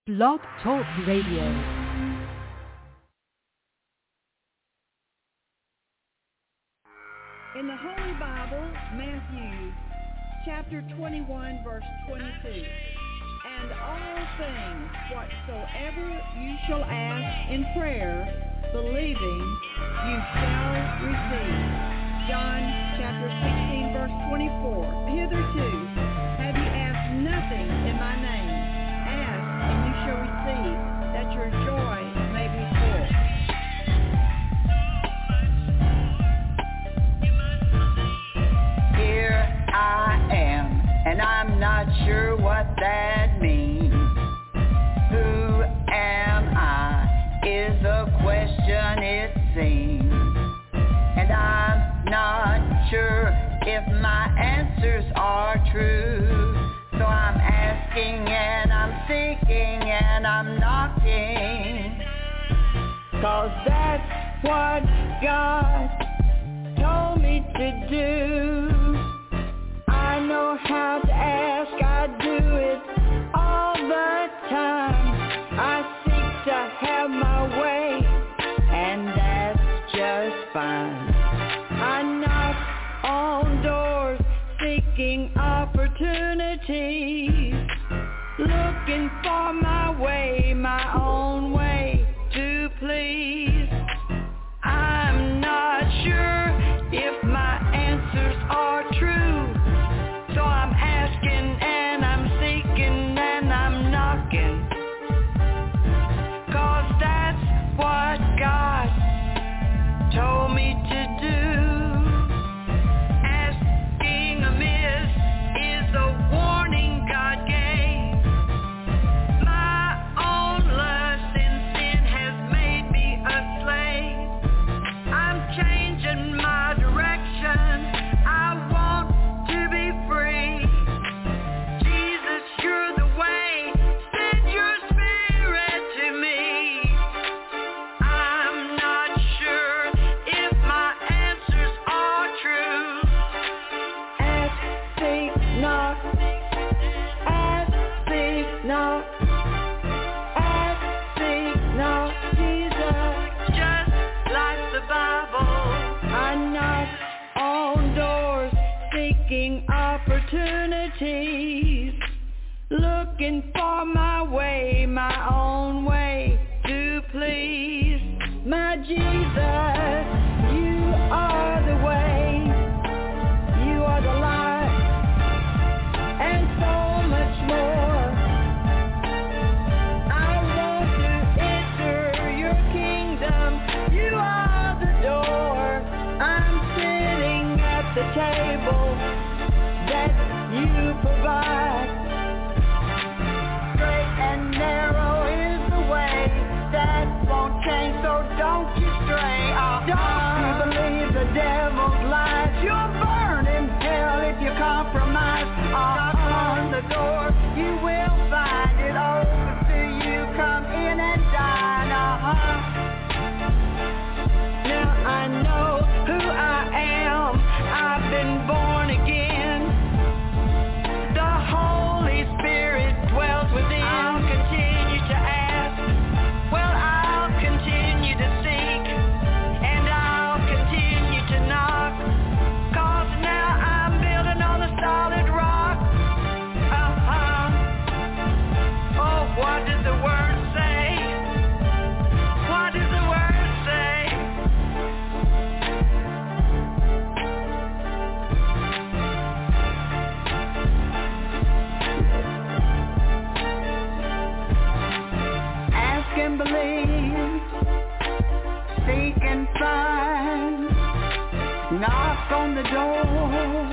Blog Talk Radio. In the Holy Bible, Matthew chapter 21, verse 22. And all things whatsoever you shall ask in prayer, believing, you shall receive. John chapter 16, verse 24. Hitherto have you asked nothing in my name. Ask, and you shall receive, that your joy may be full. Here I am, and I'm not sure what that means. Who am I is a question it seems. And I'm not sure if my answers are true. So I'm asking and I'm seeking and I'm knocking. 'Cause that's what God told me to do. I know how to ask, I do it all the time. I seek to have my way, and that's just fine. I knock on doors, seeking opportunities, looking for my way, my own way to please. I'm not sure if my answers are true, so I'm asking and I'm seeking and I'm knocking. 'Cause that's what God told me to do. Asking amiss is a warning God gave. My own lust and sin has made me a slave. I'm changing my direction. I want to be free. Jesus, you're the way. Send your spirit to me. I'm not sure if my answers are true. Ask, seek, knock. Ask, seek, knock. Ask, seek, knock. Jesus, just like the Bible, I knock on doors, seeking opportunities, looking for my way, my own way to please. My Jesus, you are the way, you are the light, and so much more. I want to enter your kingdom, you are the door. I'm sitting at the table that you provide. Straight and narrow is the way that won't change, so don't you stray. Don't you believe the devil's lies. You'll burn in hell if you compromise. Knock on the door, you will find it open to you. Come in and dine. Now I know who I am. I've been born again. The Holy Spirit dwells within. I'll continue to ask. Well, I'll continue to seek. And I'll continue to knock. 'Cause now I'm building on a solid rock. Oh, what does the word say? What does the word say? Ask and believe, seek and find, knock on the door.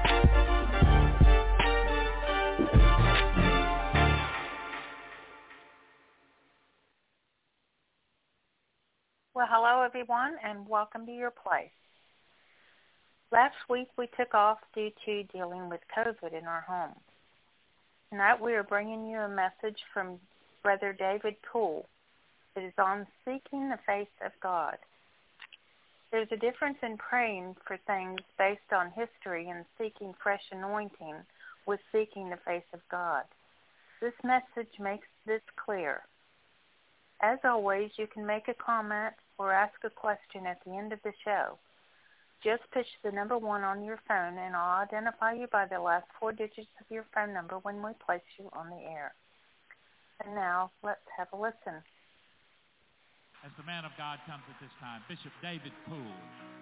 Well, hello, everyone, and welcome to your place. Last week, we took off due to dealing with COVID in our home. Tonight, we are bringing you a message from Brother David Poole. It is on seeking the face of God. There's a difference in praying for things based on history and seeking fresh anointing with seeking the face of God. This message makes this clear. As always, you can make a comment or ask a question at the end of the show. Just push the number 1 on your phone, and I'll identify you by the last 4 digits of your phone number when we place you on the air. And now, let's have a listen. As the man of God comes at this time, Bishop David Poole.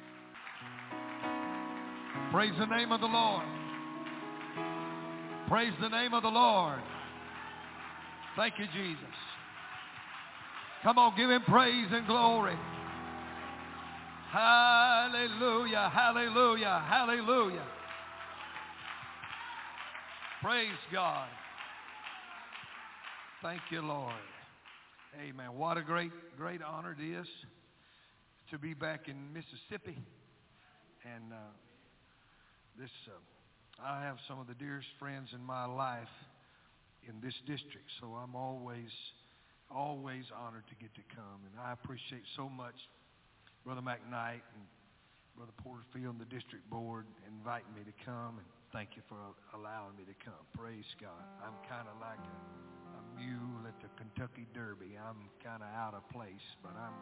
Praise the name of the Lord. Praise the name of the Lord. Thank you, Jesus. Come on, give him praise and glory. Hallelujah, hallelujah, hallelujah. Praise God. Thank you, Lord. Amen. What a great honor it is to be back in Mississippi. And I have some of the dearest friends in my life in this district, so I'm always honored to get to come. And I appreciate so much Brother McKnight and Brother Porterfield and the district board inviting me to come, and thank you for allowing me to come. Praise God. I'm kind of like a mule at the Kentucky Derby. I'm kind of out of place, but I'm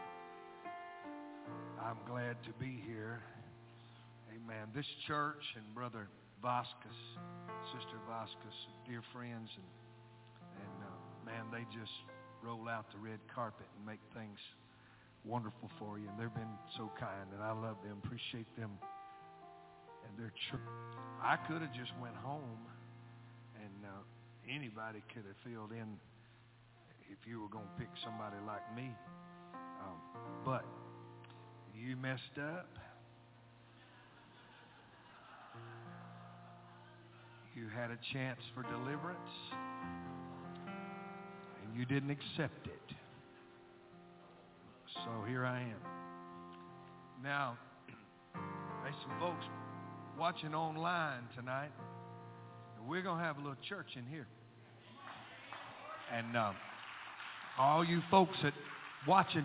glad to be here. Amen. This church and Brother Vasquez, Sister Vasquez, dear friends, and man, they just roll out the red carpet and make things wonderful for you. And they've been so kind, and I love them, appreciate them and their church. I could have just went home, and anybody could have filled in if you were going to pick somebody like me. But you messed up. You had a chance for deliverance, and you didn't accept it. So here I am. Now, there's some folks watching online tonight. We're going to have a little church in here. And all you folks that watching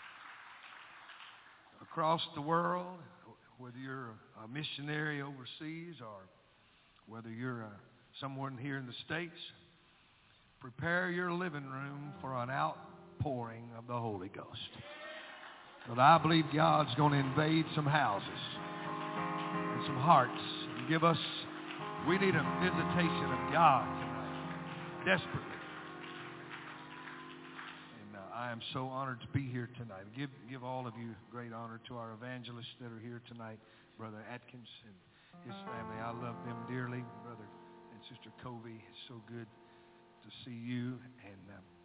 across the world, whether you're a missionary overseas or whether you're someone here in the States, prepare your living room for an outpouring of the Holy Ghost. But I believe God's going to invade some houses and some hearts and give us, we need a visitation of God tonight, desperately. And I am so honored to be here tonight. Give all of you great honor to our evangelists that are here tonight, Brother Atkins and his family. I love them dearly. Brother and Sister Covey, it's so good to see you. And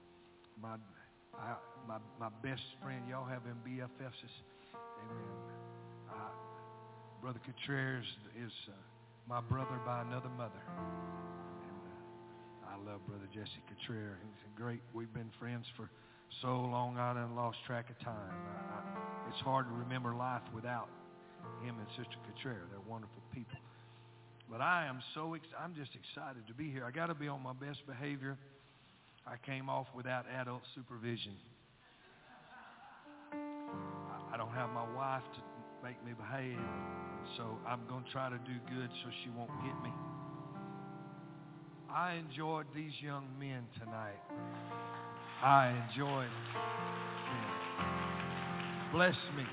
my best friend, y'all have them BFFs. Amen. Brother Contreras is my brother by another mother. And I love Brother Jesse Contreras. He's great. We've been friends for so long I done lost track of time. It's hard to remember life without him and Sister Contreras. They're wonderful people. But I'm just excited to be here. I got to be on my best behavior. I came off without adult supervision. I don't have my wife to make me behave, so I'm going to try to do good so she won't hit me. I enjoyed these young men tonight. I enjoyed them. Blessed me.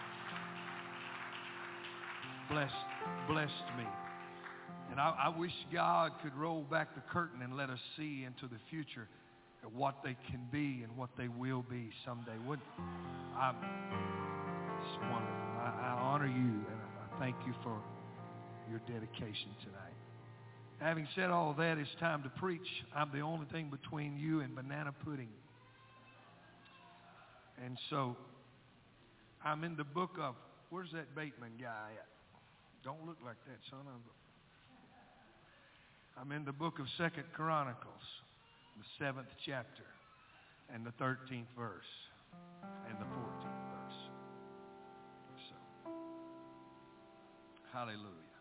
Blessed me. And I wish God could roll back the curtain and let us see into the future at what they can be and what they will be someday. It's wonderful. I honor you, and I thank you for your dedication tonight. Having said all that, it's time to preach. I'm the only thing between you and banana pudding. And so I'm in the book of, where's that Bateman guy at? Don't look like that, son. I'm in the book of 2 Chronicles, the 7th chapter, and the 13th verse, and the 14th verse. So, hallelujah.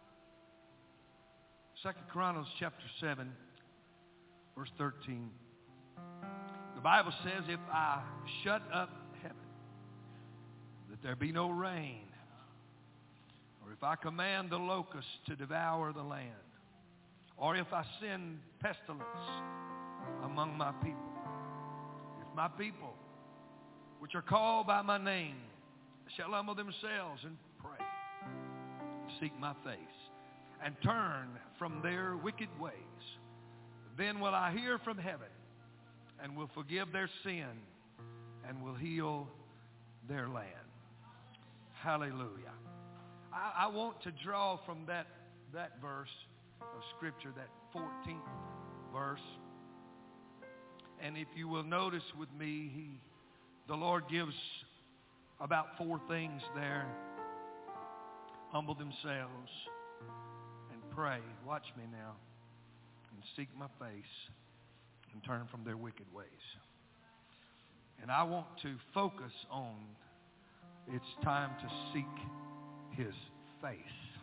2 Chronicles chapter 7, verse 13. The Bible says, if I shut up heaven, that there be no rain, or if I command the locusts to devour the land, or if I send pestilence among my people. If my people, which are called by my name, shall humble themselves and pray, seek my face, and turn from their wicked ways, then will I hear from heaven and will forgive their sin and will heal their land. Hallelujah. I want to draw from that verse of Scripture, that 14th verse. And if you will notice with me, the Lord gives about 4 things there. Humble themselves and pray. Watch me now. And seek my face and turn from their wicked ways. And I want to focus on it's time to seek His face.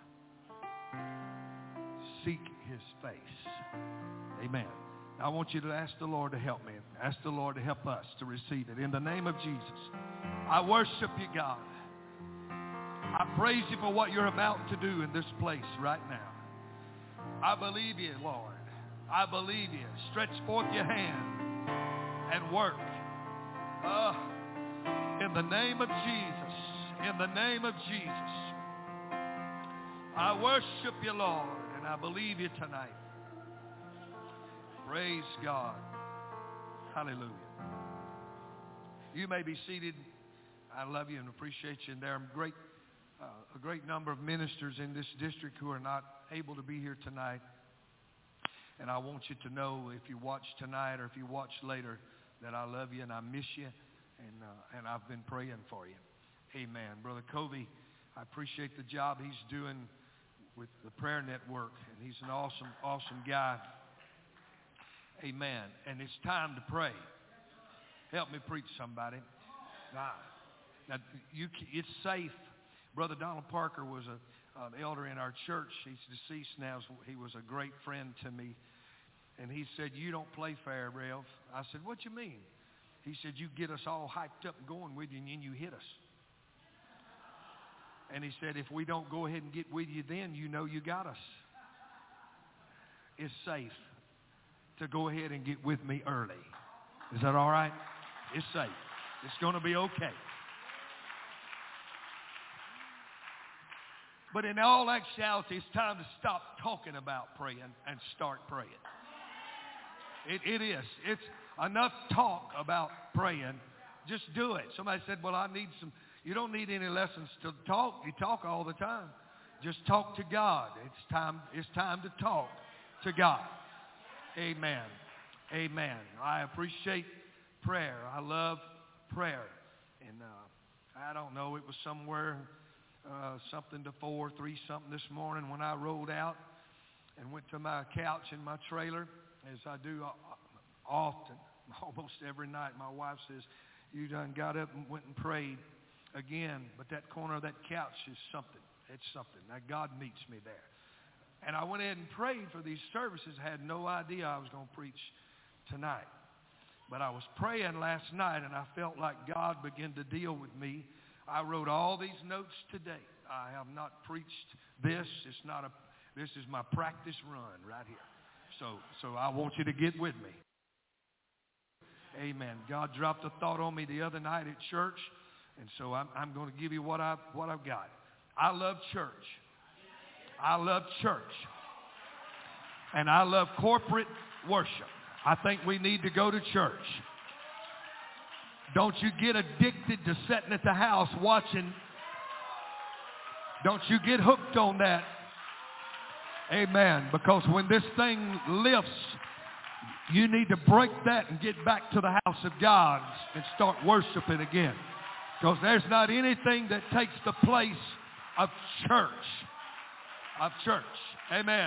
Seek His face. Amen. I want you to ask the Lord to help me. Ask the Lord to help us to receive it. In the name of Jesus, I worship you, God. I praise you for what you're about to do in this place right now. I believe you, Lord. I believe you. Stretch forth your hand and work. In the name of Jesus. In the name of Jesus. I worship you, Lord, and I believe you tonight. Praise God. Hallelujah. You may be seated. I love you and appreciate you. And there are a great number of ministers in this district who are not able to be here tonight. And I want you to know, if you watch tonight or if you watch later, that I love you and I miss you. And I've been praying for you. Amen. Brother Covey, I appreciate the job he's doing with the prayer network. And he's an awesome, awesome guy. Amen. And it's time to pray. Help me preach, somebody. Now it's safe. Brother Donald Parker was an elder in our church. He's deceased now. He was a great friend to me. And he said, "You don't play fair, Rev." I said, "What you mean?" He said, "You get us all hyped up and going with you, and then you hit us." And he said, "If we don't go ahead and get with you then, you know you got us." It's safe to go ahead and get with me early. Is that all right? It's safe. It's going to be okay. But in all actuality, it's time to stop talking about praying and start praying. It is. It's enough talk about praying. Just do it. Somebody said, "Well, I need some." You don't need any lessons to talk. You talk all the time. Just talk to God. It's time to talk to God. Amen. Amen. I appreciate prayer. I love prayer. And I don't know, it was somewhere, something to 4, 3 something this morning when I rolled out and went to my couch in my trailer, as I do often, almost every night. My wife says, "You done got up and went and prayed again." But that corner of that couch is something. It's something. Now, God meets me there. And I went ahead and prayed for these services. I had no idea I was going to preach tonight. But I was praying last night, and I felt like God began to deal with me. I wrote all these notes today. I have not preached this. This is my practice run right here. So I want you to get with me. Amen. God dropped a thought on me the other night at church, and so I'm going to give you what I've got. I love church. I love church. And I love corporate worship. I think we need to go to church. Don't you get addicted to sitting at the house watching. Don't you get hooked on that. Amen. Because when this thing lifts, you need to break that and get back to the house of God and start worshiping again. Because there's not anything that takes the place of church. Amen.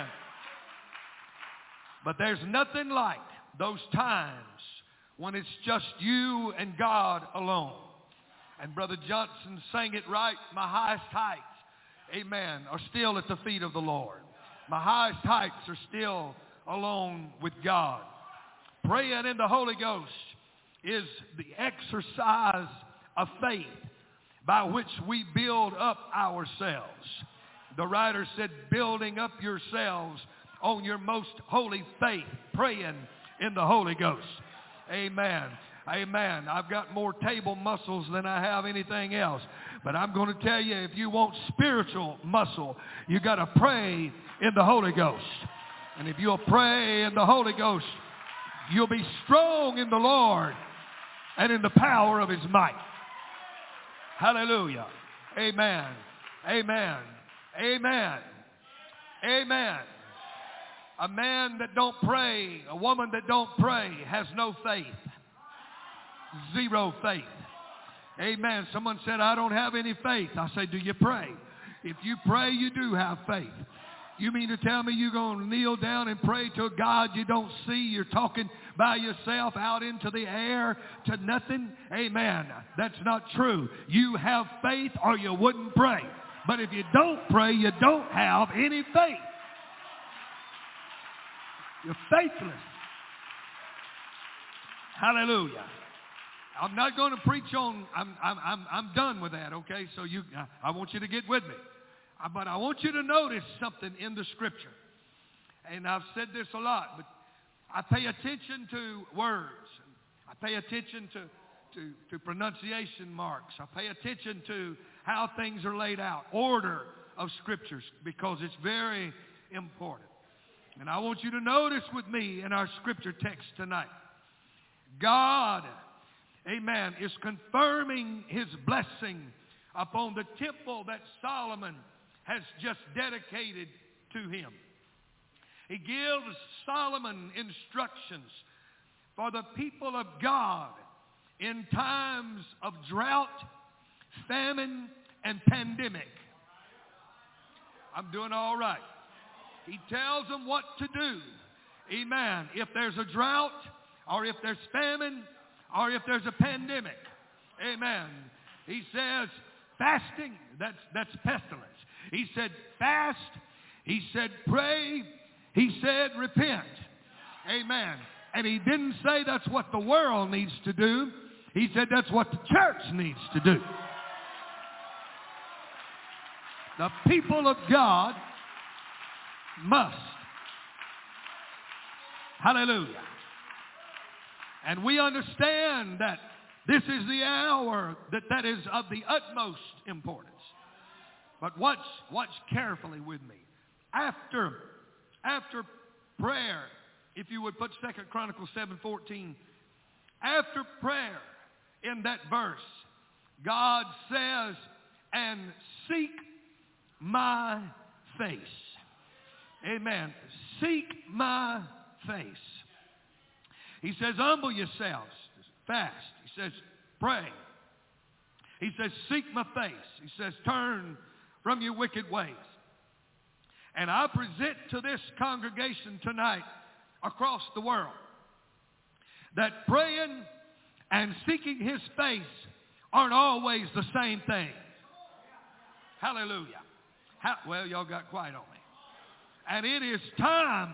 But there's nothing like those times when it's just you and God alone. And Brother Johnson sang it right. My highest heights, amen, are still at the feet of the Lord. My highest heights are still alone with God. Praying in the Holy Ghost is the exercise of faith by which we build up ourselves. The writer said, building up yourselves on your most holy faith, praying in the Holy Ghost. Amen. Amen. I've got more table muscles than I have anything else. But I'm going to tell you, if you want spiritual muscle, you got to pray in the Holy Ghost. And if you'll pray in the Holy Ghost, you'll be strong in the Lord and in the power of his might. Hallelujah. Amen. Amen. Amen. Amen. A man that don't pray, a woman that don't pray has no faith. Zero faith. Amen. Someone said, I don't have any faith. I say, do you pray? If you pray, you do have faith. You mean to tell me you're going to kneel down and pray to a God you don't see? You're talking by yourself out into the air to nothing? Amen. That's not true. You have faith or you wouldn't pray. But if you don't pray, you don't have any faith. You're faithless. Hallelujah. I'm not going to preach on, I'm done with that, okay? So I want you to get with me. But I want you to notice something in the Scripture. And I've said this a lot, but I pay attention to words. I pay attention to pronunciation marks. I pay attention to how things are laid out, order of Scriptures, because it's very important. And I want you to notice with me in our Scripture text tonight, God, amen, is confirming his blessing upon the temple that Solomon has just dedicated to him. He gives Solomon instructions for the people of God in times of drought, famine, and pandemic. I'm doing all right. He tells them what to do. Amen. If there's a drought, or if there's famine, or if there's a pandemic. Amen. He says fasting, that's pestilence. He said fast. He said pray. He said repent. Amen. And he didn't say that's what the world needs to do. He said that's what the church needs to do. The people of God must. Hallelujah. And we understand that this is the hour that is of the utmost importance. But watch carefully with me. After prayer, if you would put 2 Chronicles 7:14, after prayer in that verse, God says, and seek my face. Amen. Seek my face. He says, humble yourselves. Fast. He says, pray. He says, seek my face. He says, turn from your wicked ways. And I present to this congregation tonight across the world that praying and seeking his face aren't always the same thing. Hallelujah. Well, y'all got quiet on me. And it is time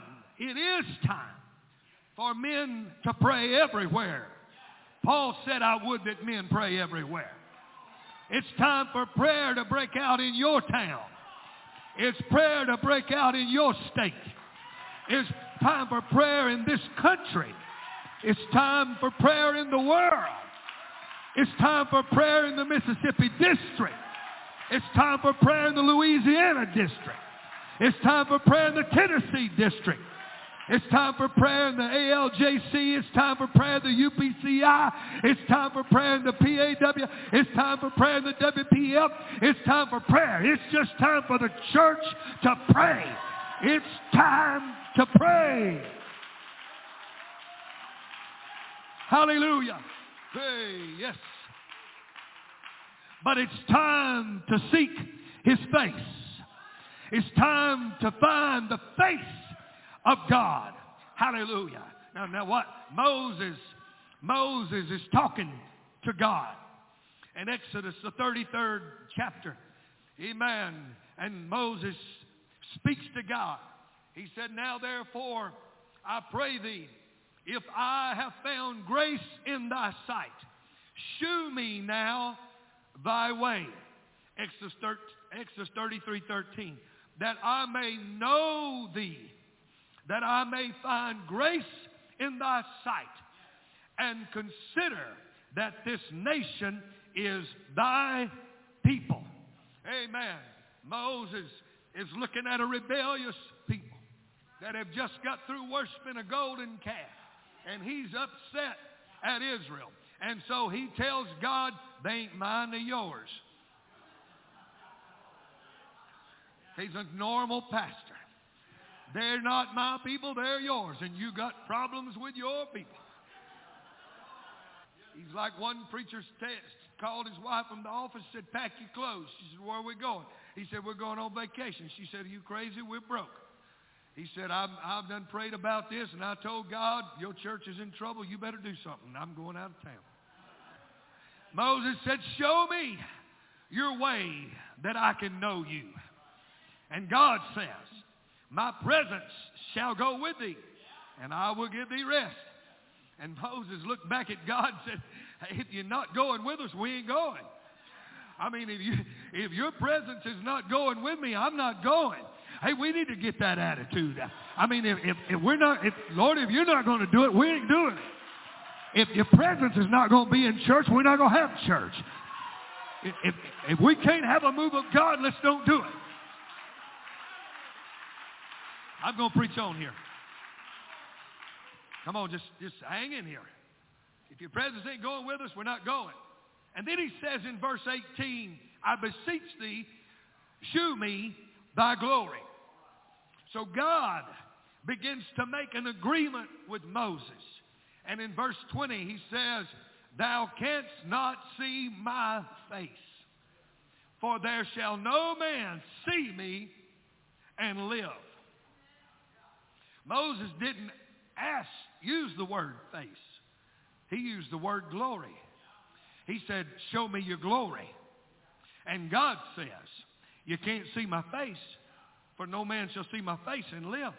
for men to pray everywhere. Paul said, I would that men pray everywhere. It's time for prayer to break out in your town. It's prayer to break out in your state. It's time for prayer in this country. It's time for prayer in the world. It's time for prayer in the Mississippi district. It's time for prayer in the Louisiana district. It's time for prayer in the Tennessee district. It's time for prayer in the ALJC. It's time for prayer in the UPCI. It's time for prayer in the PAW. It's time for prayer in the WPF. It's time for prayer. It's just time for the church to pray. It's time to pray. Hallelujah. Hey, yes. But it's time to seek his face. It's time to find the face of God. Hallelujah. Now what? Moses is talking to God. In Exodus, the 33rd chapter. Amen. And Moses speaks to God. He said, now therefore, I pray thee, if I have found grace in thy sight, shew me now thy way. Exodus 33:13. That I may know thee that I may find grace in thy sight, and consider that this nation is thy people. Amen. Moses is looking at a rebellious people that have just got through worshiping a golden calf, and he's upset at Israel. And so he tells God, they ain't mine, they're yours. He's a normal pastor. They're not my people, they're yours. And you got problems with your people. He's like one preacher called his wife from the office, said, pack your clothes. She said, where are we going? He said, we're going on vacation. She said, are you crazy? We're broke. He said, I've done prayed about this, and I told God, your church is in trouble. You better do something. I'm going out of town. Moses said, show me your way that I can know you. And God says, my presence shall go with thee, and I will give thee rest. And Moses looked back at God and said, hey, if you're not going with us, we ain't going. I mean, if your presence is not going with me, I'm not going. Hey, we need to get that attitude. I mean, Lord, if you're not going to do it, we ain't doing it. If your presence is not going to be in church, we're not going to have church. If we can't have a move of God, let's don't do it. I'm going to preach on here. Come on, just hang in here. If your presence ain't going with us, we're not going. And then he says in verse 18, I beseech thee, shew me thy glory. So God begins to make an agreement with Moses. And in verse 20 he says, thou canst not see my face, for there shall no man see me and live. Moses didn't use the word face. He used the word glory. He said, show me your glory. And God says, you can't see my face, for no man shall see my face and live.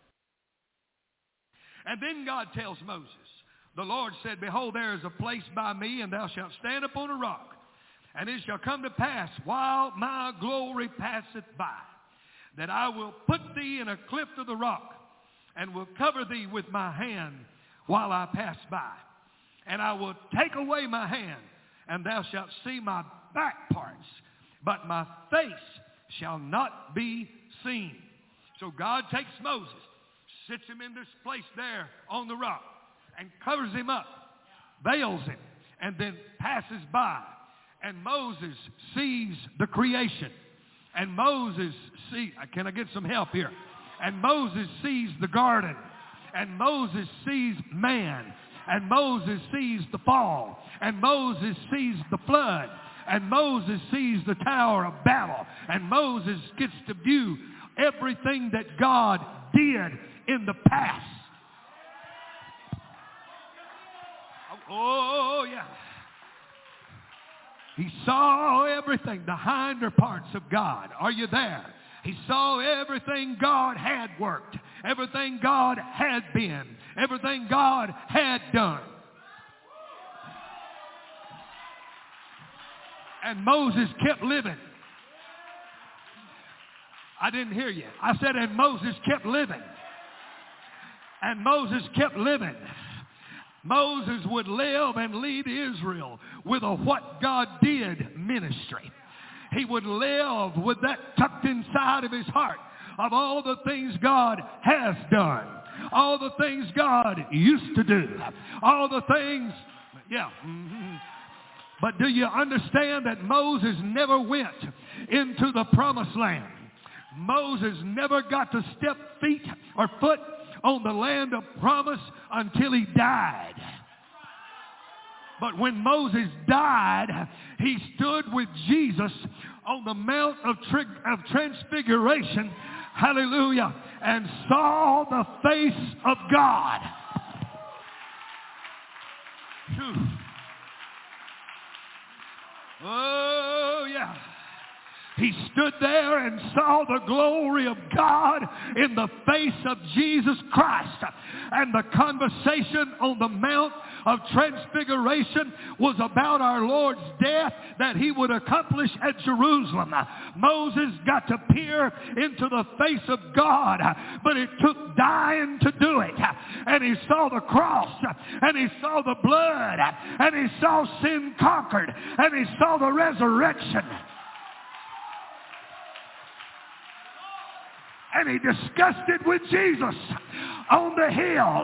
And then God tells Moses, the Lord said, behold, there is a place by me, and thou shalt stand upon a rock. And it shall come to pass, while my glory passeth by, that I will put thee in a cleft of the rock, and will cover thee with my hand while I pass by. And I will take away my hand, and thou shalt see my back parts, but my face shall not be seen. So God takes Moses, sits him in this place there on the rock, and covers him up, veils him, and then passes by. And Moses sees the creation. And Moses sees, can I get some help here? And Moses sees the garden. And Moses sees man. And Moses sees the fall. And Moses sees the flood. And Moses sees the Tower of Babel. And Moses gets to view everything that God did in the past. Oh, yeah. He saw everything, the hinder parts of God. Are you there? He saw everything God had worked, everything God had been, everything God had done. And Moses kept living. I didn't hear you. I said, and Moses kept living. And Moses kept living. Moses would live and lead Israel with a what God did ministry. He would live with that tucked inside of his heart of all the things God has done, all the things God used to do, all the things, yeah. But do you understand that Moses never went into the promised land? Moses never got to step feet or foot on the land of promise until he died. But when Moses died, he stood with Jesus on the Mount of Transfiguration, hallelujah, and saw the face of God. Whew. Oh, yeah. He stood there and saw the glory of God in the face of Jesus Christ. And the conversation on the Mount of Transfiguration was about our Lord's death that he would accomplish at Jerusalem. Moses got to peer into the face of God, but it took dying to do it. And he saw the cross, and he saw the blood, and he saw sin conquered, and he saw the resurrection. And he discussed it with Jesus on the hill.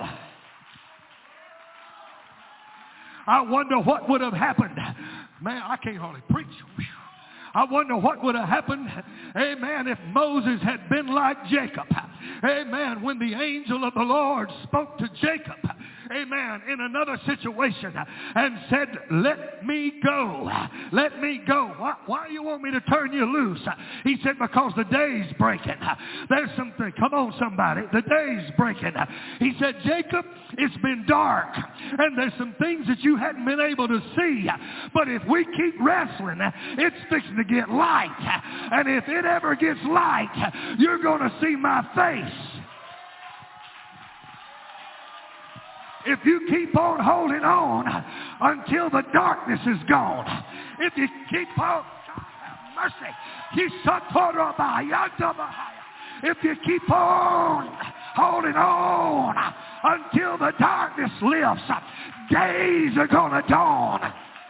I wonder what would have happened. Man, I can't hardly preach. I wonder what would have happened, amen, if Moses had been like Jacob. Amen. When the angel of the Lord spoke to Jacob, amen, in another situation and said, let me go. Let me go. Why do you want me to turn you loose? He said, because the day's breaking. There's something. Come on, somebody. The day's breaking. He said, Jacob, it's been dark. And there's some things that you hadn't been able to see. But if we keep wrestling, it's fixing to get light. And if it ever gets light, you're going to see my face. If you keep on holding on until the darkness is gone, if you keep on, mercy, if you keep on holding on until the darkness lifts, days are going to dawn.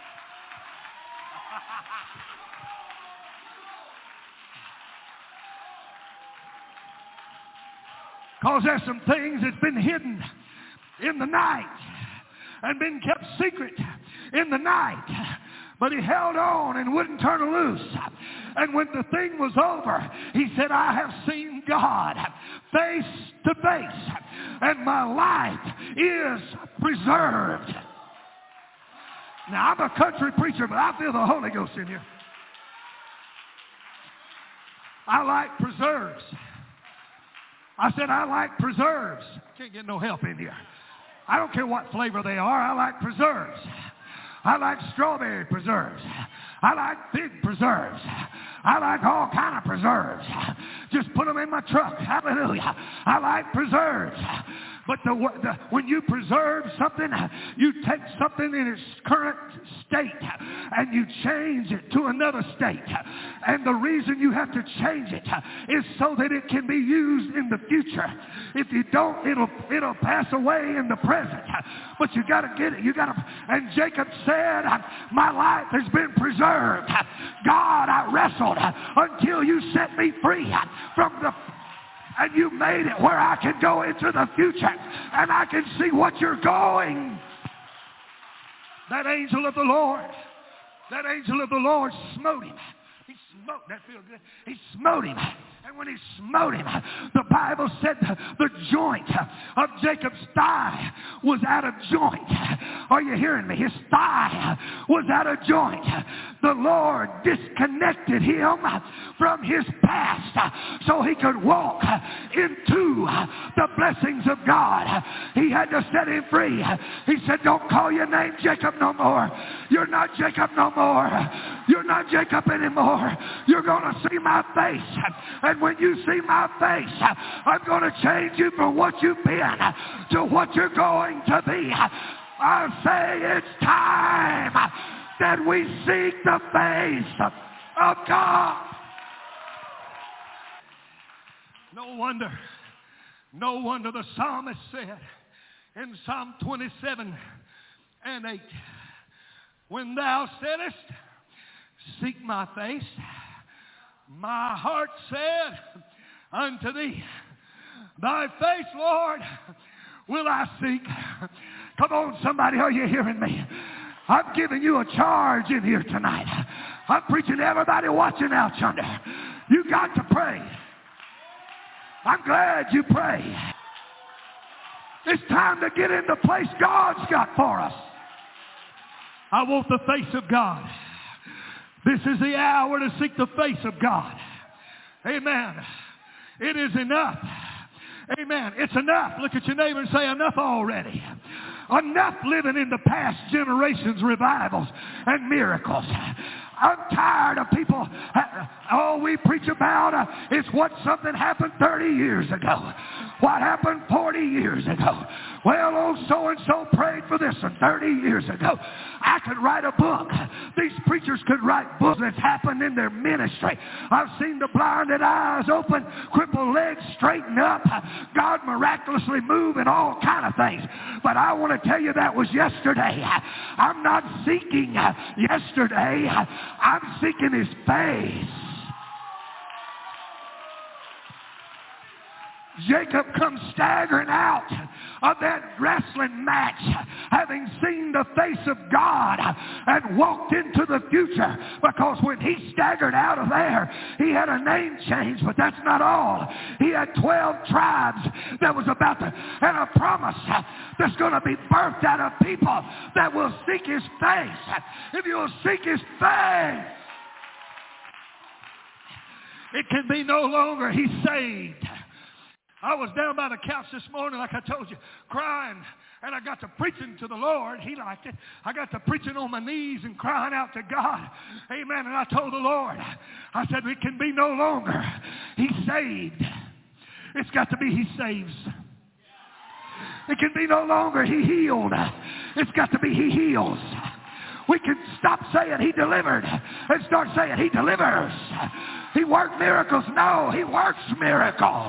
Because there's some things that's been hidden in the night and been kept secret in the night. But he held on and wouldn't turn it loose. And when the thing was over, he said, I have seen God face to face, and my life is preserved. Now, I'm a country preacher, but I feel the Holy Ghost in here. I like preserves. I said, I like preserves. Can't get no help in here. I don't care what flavor they are. I like preserves. I like strawberry preserves. I like fig preserves. I like all kind of preserves. Just put them in my truck. Hallelujah. I like preserves. But when you preserve something, you take something in its current state and you change it to another state. And the reason you have to change it is so that it can be used in the future. If you don't, it'll pass away in the present. But you got to get it. And Jacob said, my life has been preserved. God, I wrestled until you set me free from the... And you made it where I can go into the future and I can see what you're going. That angel of the Lord smote him. He smote, that feels good. He smote him. And when he smote him, the Bible said the joint of Jacob's thigh was out of joint. Are you hearing me? His thigh was out of joint. The Lord disconnected him from his past so he could walk into the blessings of God. He had to set him free. He said, don't call your name Jacob no more. You're not Jacob no more. You're not Jacob anymore. You're going to see my face. And when you see my face, I'm going to change you from what you've been to what you're going to be. I say it's time that we seek the face of God. No wonder the psalmist said in Psalm 27 and 8, when thou saidest, seek my face, my heart said unto thee, thy face, Lord, will I seek. Come on, somebody, are you hearing me? I'm giving you a charge in here tonight. I'm preaching to everybody watching out yonder. You got to pray. I'm glad you pray. It's time to get in the place God's got for us. I want the face of God. This is the hour to seek the face of God. Amen. It is enough. Amen. It's enough. Look at your neighbor and say, enough already. Enough living in the past generation's revivals and miracles. I'm tired of people. All we preach about is what something happened 30 years ago. What happened 40 years ago. Well, old so-and-so prayed for this one 30 years ago. I could write a book. These preachers could write books that's happened in their ministry. I've seen the blinded eyes open, crippled legs straighten up, God miraculously move and all kind of things. But I want to tell you that was yesterday. I'm not seeking yesterday. I'm seeking His face. Jacob comes staggering out of that wrestling match, having seen the face of God and walked into the future, because when he staggered out of there, he had a name change, but that's not all. He had 12 tribes that was about to, and a promise that's going to be birthed out of people that will seek His face. If you will seek His face, it can be no longer He's saved. I was down by the couch this morning, like I told you, crying, and I got to preaching to the Lord. He liked it. I got to preaching on my knees and crying out to God. Amen. And I told the Lord, I said, it can be no longer He saved. It's got to be He saves. It can be no longer He healed. It's got to be He heals. We can stop saying He delivered and start saying He delivers. He worked miracles. No, He works miracles.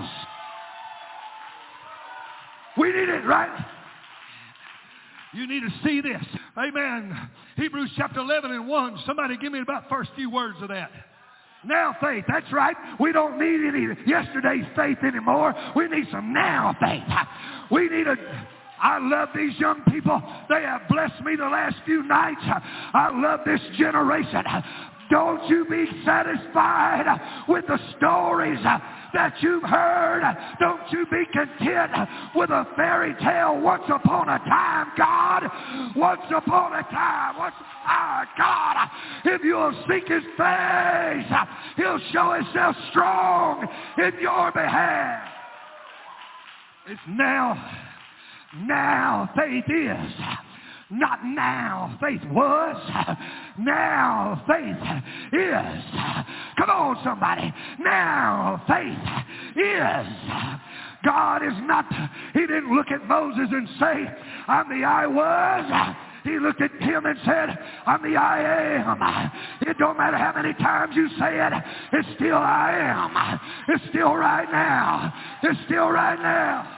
We need it, right? You need to see this. Amen. Hebrews chapter 11 and 1. Somebody give me about first few words of that. Now faith. That's right. We don't need any yesterday's faith anymore. We need some now faith. We need I love these young people. They have blessed me the last few nights. I love this generation. Don't you be satisfied with the stories that you've heard. Don't you be content with a fairy tale. Once upon a time, God. Once upon a time. Once our God. If you'll seek His face, He'll show Himself strong in your behalf. It's now. Now faith is. Not now faith was. Now faith is. Come on, somebody. Now faith is. God is not, He didn't look at Moses and say, I'm the I was. He looked at him and said, I'm the I am. It don't matter how many times you say it, it's still I am. It's still right now. It's still right now.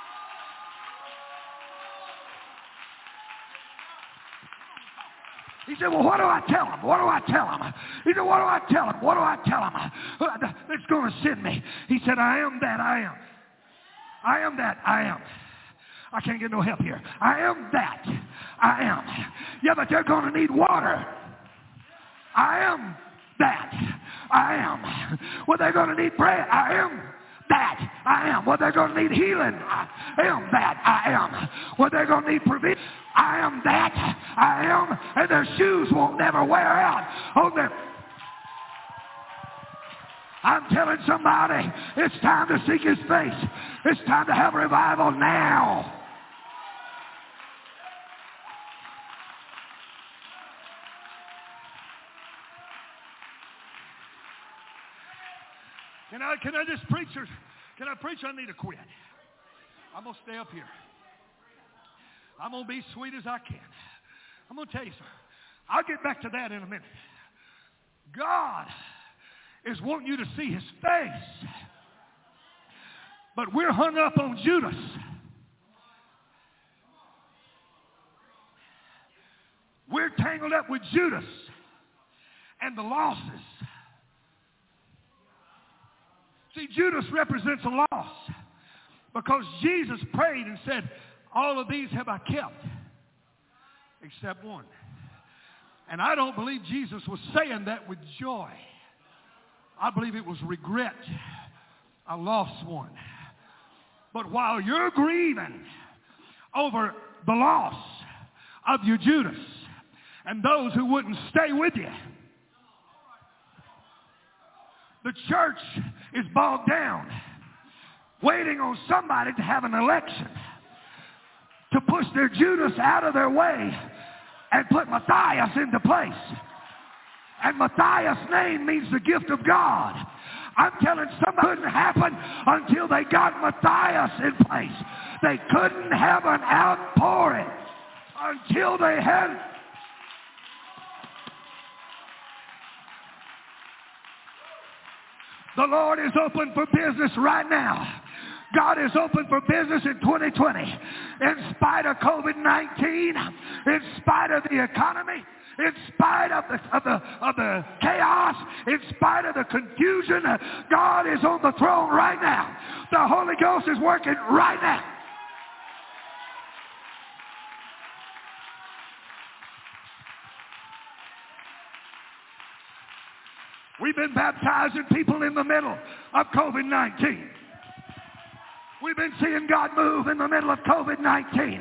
He said, well, what do I tell him? What do I tell him? He said, what do I tell him? What do I tell him? That's going to send me. He said, I am that I am. I am that I am. I can't get no help here. I am that I am. Yeah, but they're going to need water. I am that I am. Well, they're going to need bread. I am that I am. Well, they're going to need healing. I am that I am. Well, they're going to need provision. I am that I am. And their shoes won't never wear out on their... I'm telling somebody, it's time to seek His face. It's time to have revival now. Can I just preach? Can I preach? I need to quit. I'm going to stay up here. I'm going to be sweet as I can. I'm going to tell you something. I'll get back to that in a minute. God is wanting you to see His face. But we're hung up on Judas. We're tangled up with Judas and the losses. See, Judas represents a loss because Jesus prayed and said, all of these have I kept except one. And I don't believe Jesus was saying that with joy. I believe it was regret. I lost one. But while you're grieving over the loss of your Judas and those who wouldn't stay with you, the church is bogged down, waiting on somebody to have an election to push their Judas out of their way and put Matthias into place. And Matthias' name means the gift of God. I'm telling somebody it couldn't happen until they got Matthias in place. They couldn't have an outpouring until they had. The Lord is open for business right now. God is open for business in 2020. In spite of COVID-19, in spite of the economy, in spite of the chaos, in spite of the confusion, God is on the throne right now. The Holy Ghost is working right now. We've been baptizing people in the middle of COVID-19. We've been seeing God move in the middle of COVID-19.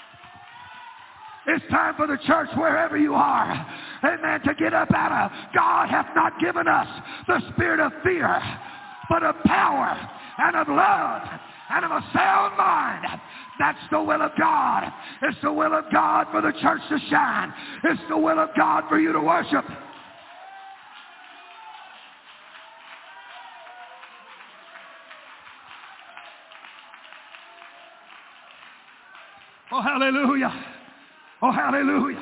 It's time for the church, wherever you are, amen, to get up out of. God hath not given us the spirit of fear, but of power and of love and of a sound mind. That's the will of God. It's the will of God for the church to shine. It's the will of God for you to worship. Oh, hallelujah. Oh, hallelujah.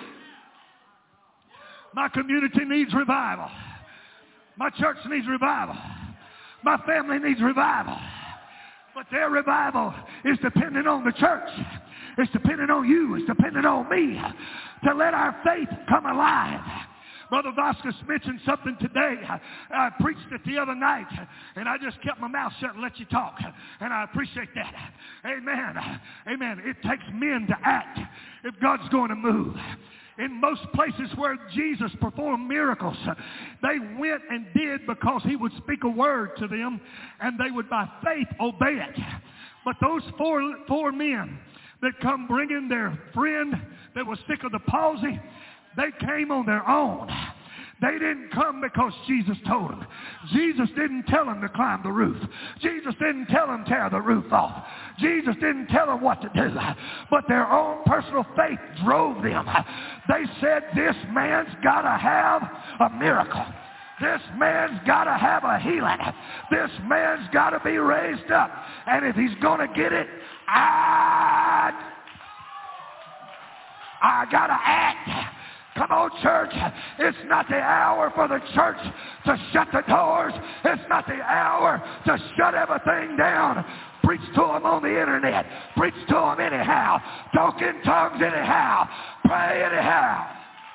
My community needs revival. My church needs revival. My family needs revival. But their revival is dependent on the church. It's dependent on you. It's dependent on me to let our faith come alive. Brother Vasquez mentioned something today. I preached it the other night, and I just kept my mouth shut and let you talk. And I appreciate that. Amen. Amen. It takes men to act if God's going to move. In most places where Jesus performed miracles, they went and did because he would speak a word to them, and they would by faith obey it. But those four men that come bringing their friend that was sick of the palsy, they came on their own. They didn't come because Jesus told them. Jesus didn't tell them to climb the roof. Jesus didn't tell them to tear the roof off. Jesus didn't tell them what to do. But their own personal faith drove them. They said, this man's got to have a miracle. This man's got to have a healing. This man's got to be raised up. And if he's going to get it, I got to act. Come on, church. It's not the hour for the church to shut the doors. It's not the hour to shut everything down. Preach to them on the internet. Preach to them anyhow. Talk in tongues anyhow. Pray anyhow.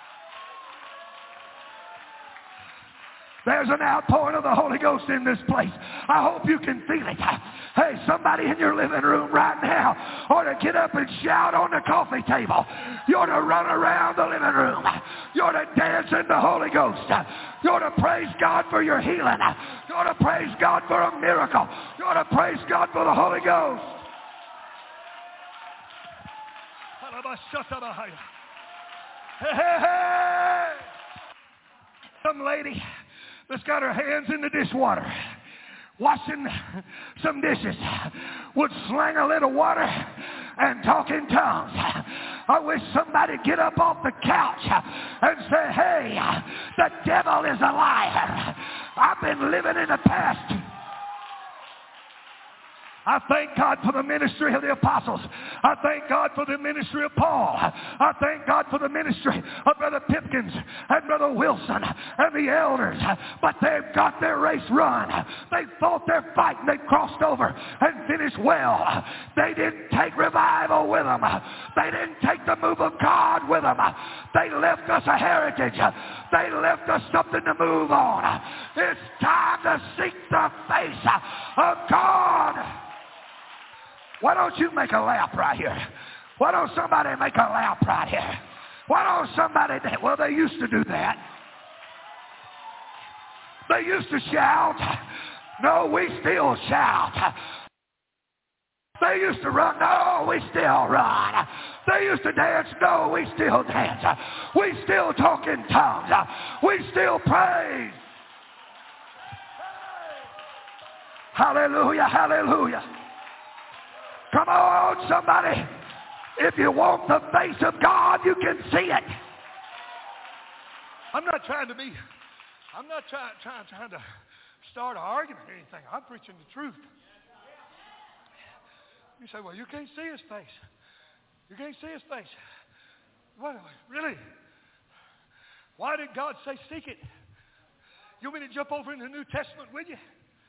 There's an outpouring of the Holy Ghost in this place. I hope you can feel it. Hey, somebody in your living room right now ought to get up and shout on the coffee table. You ought to run around the living room. You ought to dance in the Holy Ghost. You ought to praise God for your healing. You ought to praise God for a miracle. You ought to praise God for the Holy Ghost. Hey, hey, hey. Some lady that's got her hands in the dishwater, washing some dishes, would slang a little water and talk in tongues. I wish somebody get up off the couch and say, hey, the devil is a liar. I've been living in the past. I thank God for the ministry of the apostles. I thank God for the ministry of Paul. I thank God for the ministry of Brother Pipkins and Brother Wilson and the elders. But they've got their race run. They fought their fight and they crossed over and finished well. They didn't take revival with them. They didn't take the move of God with them. They left us a heritage. They left us something to move on. It's time to seek the face of God. Why don't you make a lap right here? Why don't somebody make a lap right here? Why don't somebody, well, they used to do that. They used to shout. No, we still shout. They used to run. No, we still run. They used to dance. No, we still dance. We still talk in tongues. We still praise. Hallelujah, hallelujah. Come on, somebody. If you want the face of God, you can see it. I'm not trying to be I'm not trying to start an argument or anything. I'm preaching the truth. You say, well, you can't see his face. You can't see his face. What? Really? Why did God say seek it? You want me to jump over in the New Testament with you?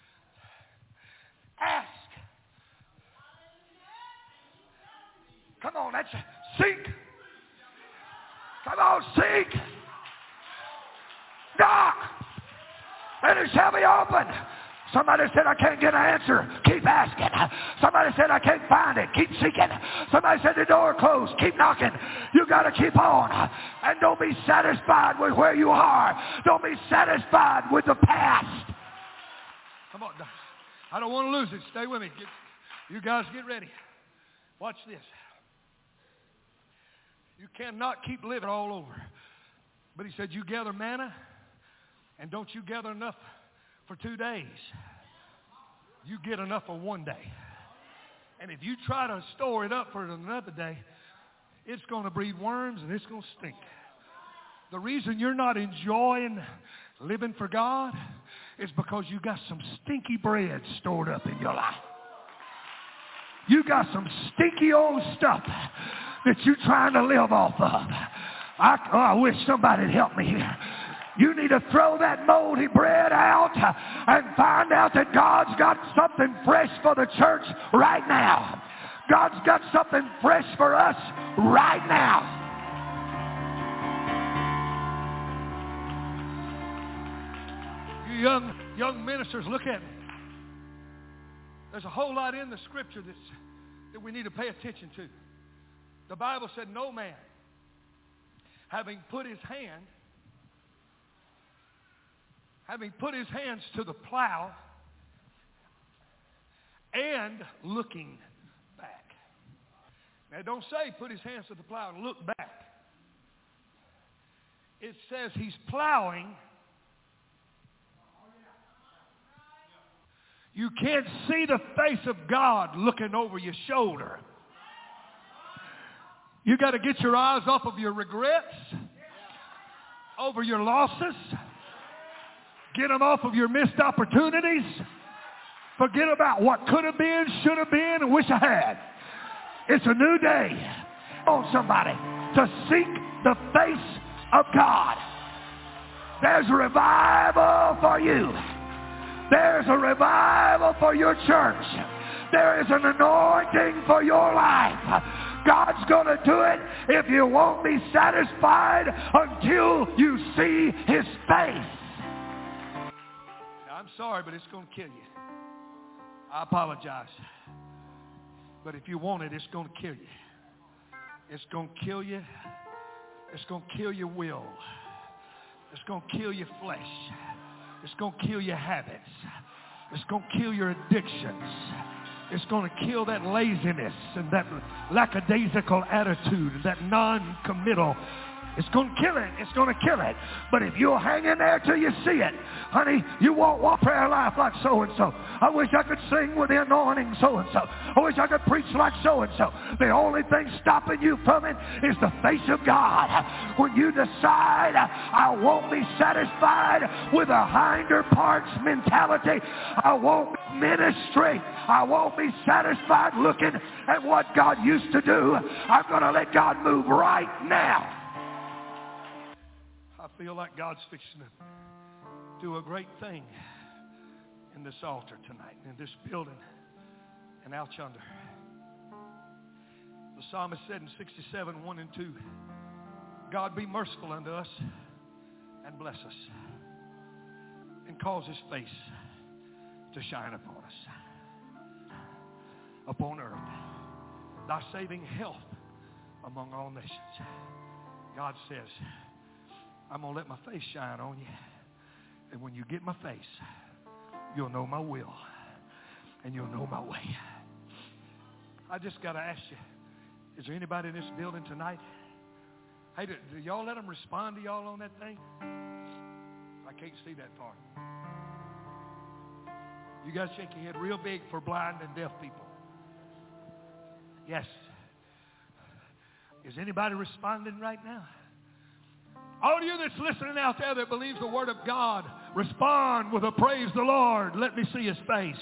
Ask. Come on, that's seek. Come on, seek. Knock. And it shall be open. Somebody said, I can't get an answer. Keep asking. Somebody said, I can't find it. Keep seeking. Somebody said, the door closed. Keep knocking. You got to keep on. And don't be satisfied with where you are. Don't be satisfied with the past. Come on. I don't want to lose it. Stay with me. You guys get ready. Watch this. You cannot keep living all over. But he said, you gather manna, and don't you gather enough for 2 days. You get enough for 1 day. And if you try to store it up for another day, it's going to breed worms and it's going to stink. The reason you're not enjoying living for God is because you got some stinky bread stored up in your life. You got some stinky old stuff that you're trying to live off of. I wish somebody'd help me here. You need to throw that moldy bread out and find out that God's got something fresh for the church right now. God's got something fresh for us right now. You young ministers, look at me. There's a whole lot in the scripture that we need to pay attention to. The Bible said, no man, having put his hands to the plow and looking back. Now, don't say put his hands to the plow and look back. It says he's plowing. You can't see the face of God looking over your shoulder. You got to get your eyes off of your regrets, over your losses. Get them off of your missed opportunities. Forget about what could have been, should have been, and wish I had. It's a new day on somebody to seek the face of God. There's a revival for you. There's a revival for your church. There is an anointing for your life. God's going to do it if you won't be satisfied until you see his face. I'm sorry, but it's going to kill you. I apologize. But if you want it, it's going to kill you. It's going to kill you. It's going to kill your will. It's going to kill your flesh. It's going to kill your habits. It's going to kill your addictions. It's going to kill that laziness and that lackadaisical attitude and that non-committal. It's going to kill it. It's going to kill it. But if you'll hang in there till you see it, honey, you won't walk prayer life like so-and-so. I wish I could sing with the anointing so-and-so. I wish I could preach like so-and-so. The only thing stopping you from it is the face of God. When you decide, I won't be satisfied with a hinder parts mentality. I won't ministry. I won't be satisfied looking at what God used to do. I'm going to let God move right now. I feel like God's fixing to do a great thing in this altar tonight, in this building, and out yonder. The psalmist said in 67, 1 and 2, God be merciful unto us and bless us and cause his face to shine upon us, upon earth, thy saving health among all nations. God says, I'm going to let my face shine on you. And when you get my face, you'll know my will. And you'll know my way. I just got to ask you, is there anybody in this building tonight? Hey, do y'all let them respond to y'all on that thing? I can't see that far. You guys shake your head real big for blind and deaf people. Yes. Is anybody responding right now? All of you that's listening out there that believes the Word of God, respond with a praise the Lord. Let me see his face.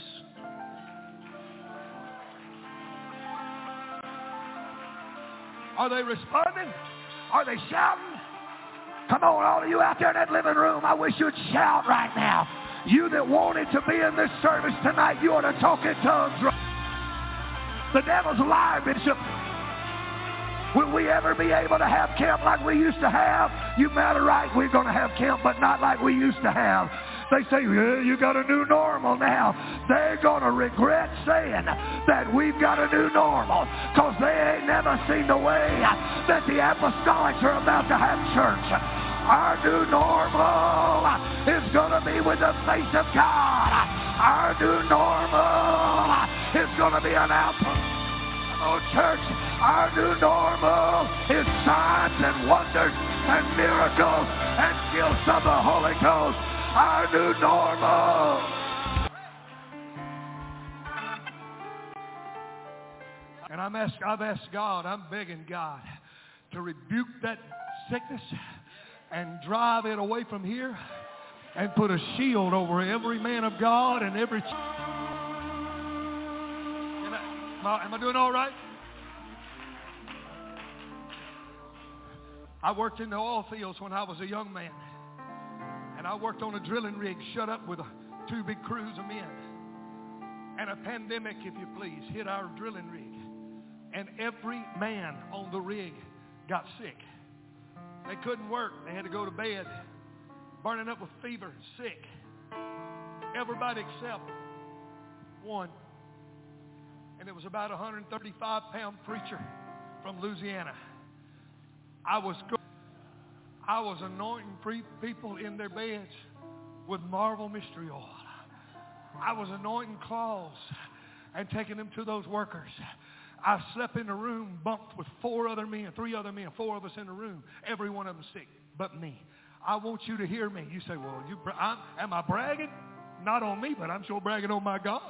Are they responding? Are they shouting? Come on, all of you out there in that living room, I wish you'd shout right now. You that wanted to be in this service tonight, you ought to talk in tongues. The devil's a liar, Bishop. Will we ever be able to have camp like we used to have? You matter right, we're going to have camp, but not like we used to have. They say, yeah, you got a new normal now. They're going to regret saying that we've got a new normal because they ain't never seen the way that the apostolics are about to have church. Our new normal is going to be with the face of God. Our new normal is going to be an output. Oh, church, our new normal is signs and wonders and miracles and gifts of the Holy Ghost. Our new normal. And I've asked God, I'm begging God to rebuke that sickness and drive it away from here and put a shield over every man of God and every... Am I doing all right? I worked in the oil fields when I was a young man. And I worked on a drilling rig shut up with two big crews of men. And a pandemic, if you please, hit our drilling rig. And every man on the rig got sick. They couldn't work. They had to go to bed, burning up with fever, sick. Everybody except one. And it was about a 135-pound preacher from Louisiana. I was anointing people in their beds with Marvel Mystery Oil. I was anointing claws and taking them to those workers. I slept in a room bumped with three other men, 4 of us in the room. Every one of them sick, but me. I want you to hear me. You say, well, am I bragging? Not on me, but I'm sure bragging on my God.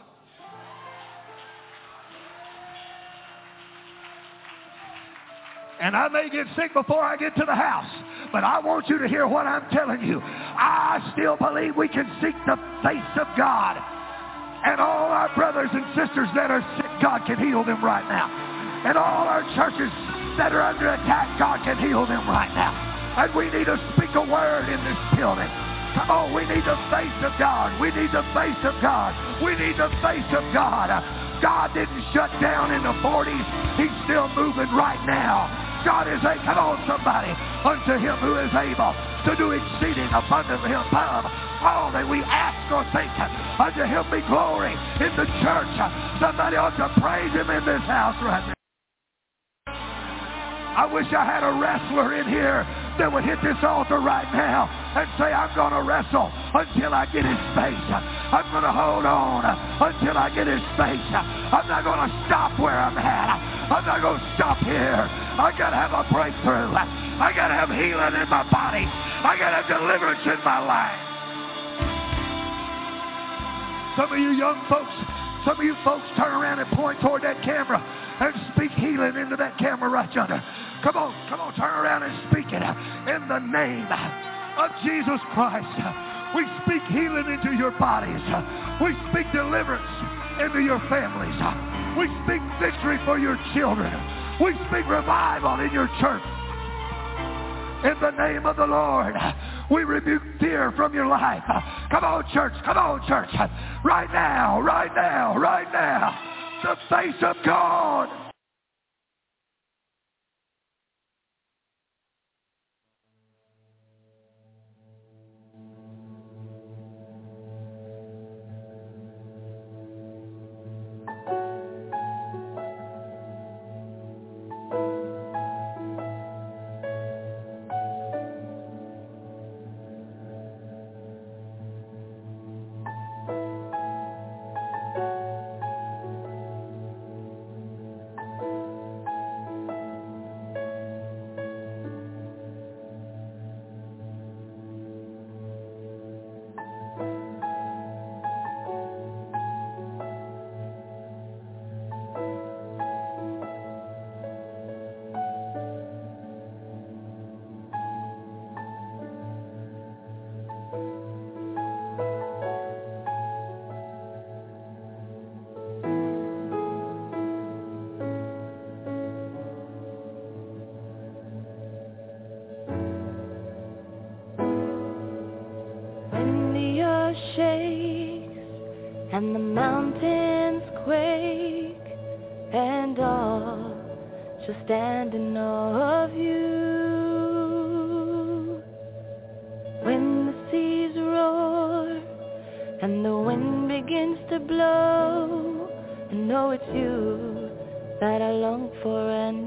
And I may get sick before I get to the house. But I want you to hear what I'm telling you. I still believe we can seek the face of God. And all our brothers and sisters that are sick, God can heal them right now. And all our churches that are under attack, God can heal them right now. And we need to speak a word in this building. Come on, we need the face of God. We need the face of God. We need the face of God. God didn't shut down in the 40s. He's still moving right now. God is a, come on somebody, unto him who is able to do exceeding abundantly above all that we ask or think. Unto him be glory in the church. Somebody ought to praise him in this house right now. I wish I had a wrestler in here that would hit this altar right now and say, I'm going to wrestle until I get his face. I'm going to hold on until I get his face. I'm not going to stop where I'm at. I'm not going to stop here. I got to have a breakthrough. I got to have healing in my body. I got to have deliverance in my life. Some of you young folks, some of you folks turn around and point toward that camera and speak healing into that camera right yonder. Come on, turn around and speak it in the name of Jesus Christ. We speak healing into your bodies. We speak deliverance into your families. We speak victory for your children. We speak revival in your church. In the name of the Lord, we rebuke fear from your life. Come on, church. Come on, church. Right now, right now, right now. The face of God. to stand in awe of you. When the seas roar and the wind begins to blow, I know it's you that I long for and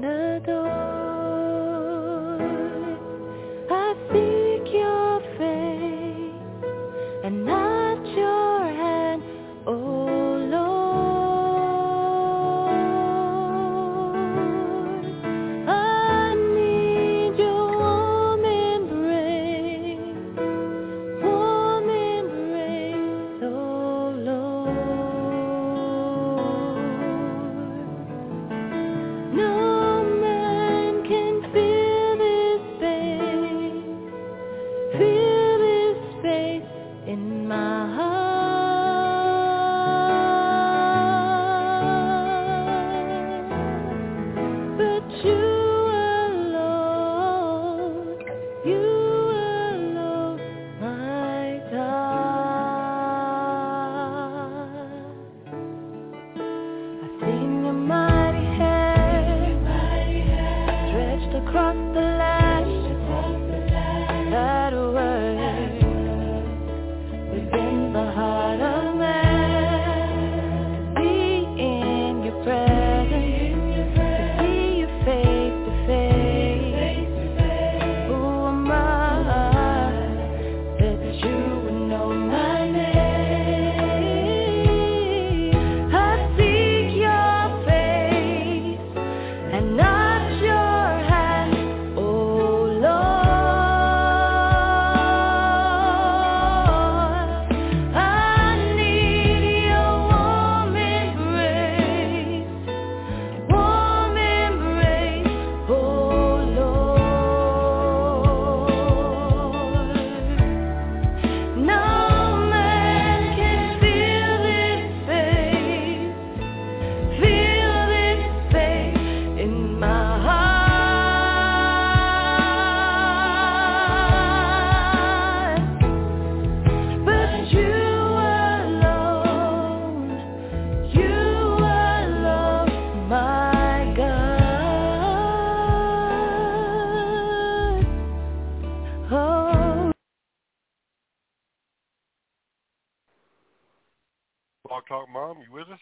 adore. I seek your face and not your hand, oh Lord. I need your warm embrace, oh Lord. No man can fill this space in my heart, but you alone, my God. I've seen your mighty hand stretched across the land that work within the heart of man. Be in your presence, to see you face to face. Who am I that you would know my name? I seek your face and not your hand, oh Lord. I need your warm embrace, oh Lord. No man can fill this space in my heart, but you alone, my God. Oh. Blog Talk Mom, you with us?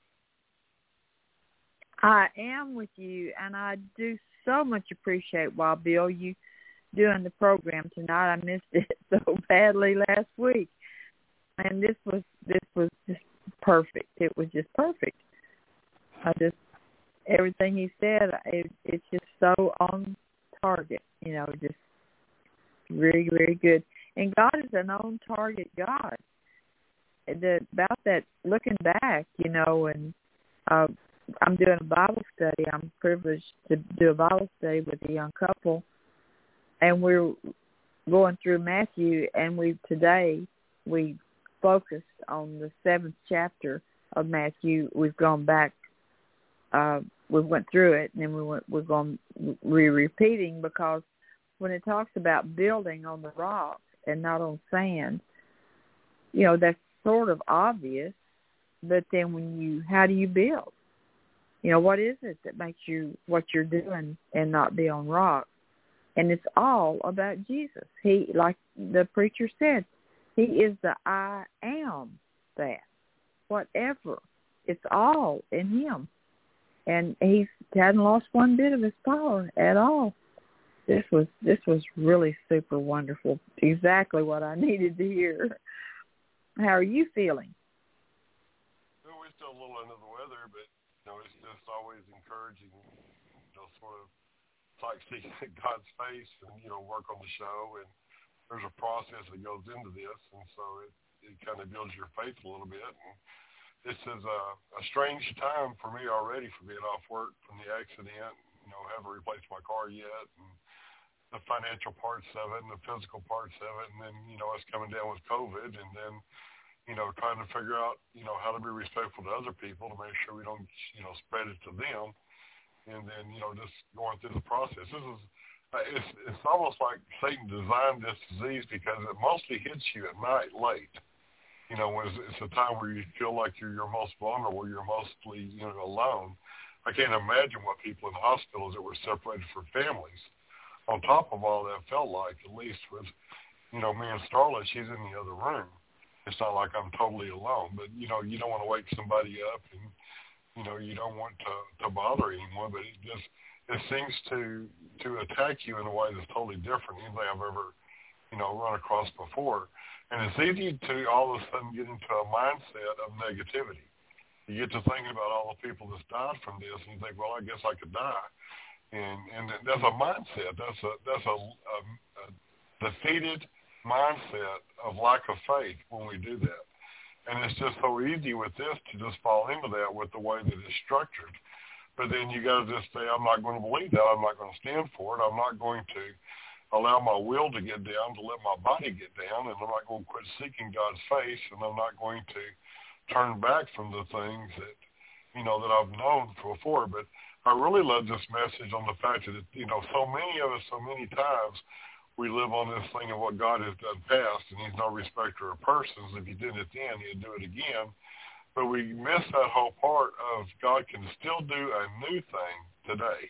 I am with you, and I do so much appreciate, Wild Bill, you doing the program tonight. I missed it so badly last week, and this was just perfect. It was just perfect. Everything he said, it's just so on target, just very, very good. And God is an on target God. About that, looking back, and I'm doing a Bible study. I'm privileged to do a Bible study with a young couple, and we're going through Matthew, and today we focused on the 7th chapter of Matthew. We've gone back, we went through it, and then we're going repeating, because when it talks about building on the rock and not on sand, that's sort of obvious, but then how do you build? What is it that makes you what you're doing and not be on rock? And it's all about Jesus. He, like the preacher said, he is the I am that. Whatever. It's all in him. And he hadn't lost one bit of his power at all. This was really super wonderful. Exactly what I needed to hear. How are you feeling? Well, we're still a little under the weather, but it's just always encouraging, sort of like seeing God's face and, work on the show. And there's a process that goes into this, and so it kind of builds your faith a little bit. And this is a strange time for me already, for being off work from the accident. Haven't replaced my car yet, and the financial parts of it and the physical parts of it, and then, us coming down with COVID, and then, trying to figure out, how to be respectful to other people to make sure we don't, spread it to them. And then, just going through the process. This is, it's almost like Satan designed this disease because it mostly hits you at night late. When it's a time where you feel like you're most vulnerable, you're mostly, alone. I can't imagine what people in hospitals that were separated from families, on top of all that, felt like, at least with, me and Starla, she's in the other room. It's not like I'm totally alone, but, you don't want to wake somebody up and, you don't want to bother anyone, but it seems to attack you in a way that's totally different than anything I've ever, run across before. And it's easy to all of a sudden get into a mindset of negativity. You get to thinking about all the people that's died from this, and you think, well, I guess I could die. And that's a mindset. That's a defeated mindset of lack of faith when we do that. And it's just so easy with this to just fall into that with the way that it's structured. But then you got to just say, I'm not going to believe that. I'm not going to stand for it. I'm not going to allow my will to get down, to let my body get down, and I'm not going to quit seeking God's face, and I'm not going to turn back from the things that, that I've known before. But I really love this message on the fact that, so many of us, so many times, we live on this thing of what God has done past, and he's no respecter of persons. If he did it then, he'd do it again. But we miss that whole part of God can still do a new thing today.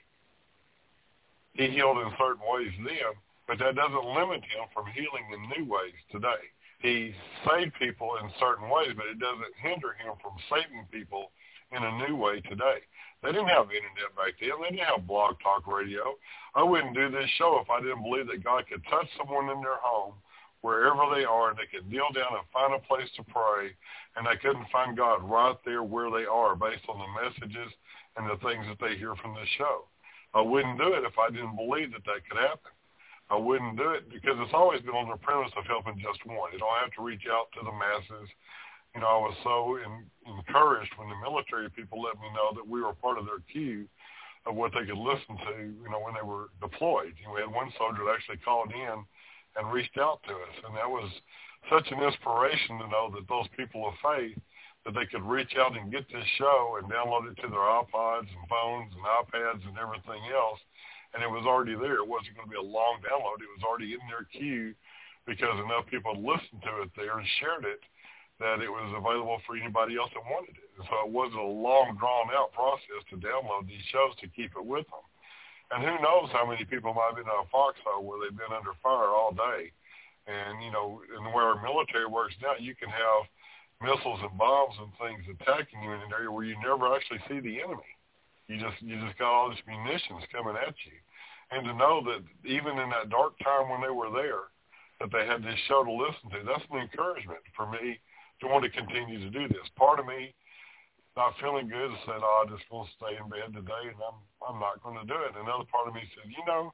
He healed in certain ways then, but that doesn't limit him from healing in new ways today. He saved people in certain ways, but it doesn't hinder him from saving people in a new way today. They didn't have the internet back then. They didn't have Blog Talk Radio. I wouldn't do this show if I didn't believe that God could touch someone in their home, wherever they are, and they could kneel down and find a place to pray, and they couldn't find God right there where they are based on the messages and the things that they hear from this show. I wouldn't do it if I didn't believe that that could happen. I wouldn't do it because it's always been on the premise of helping just one. You don't have to reach out to the masses. I was so encouraged when the military people let me know that we were part of their queue of what they could listen to, when they were deployed. We had one soldier that actually called in and reached out to us, and that was such an inspiration to know that those people of faith, that they could reach out and get this show and download it to their iPods and phones and iPads and everything else, and it was already there. It wasn't going to be a long download. It was already in their queue because enough people had listened to it there and shared it that it was available for anybody else that wanted it. And so it wasn't a long, drawn-out process to download these shows to keep it with them. And who knows how many people might have been in a foxhole where they've been under fire all day. And, and the way our military works now, you can have missiles and bombs and things attacking you in an area where you never actually see the enemy. You just got all this munitions coming at you. And to know that even in that dark time when they were there, that they had this show to listen to, that's an encouragement for me to want to continue to do this. Part of me not feeling good said, I just want to stay in bed today, and I'm not going to do it. And another part of me said,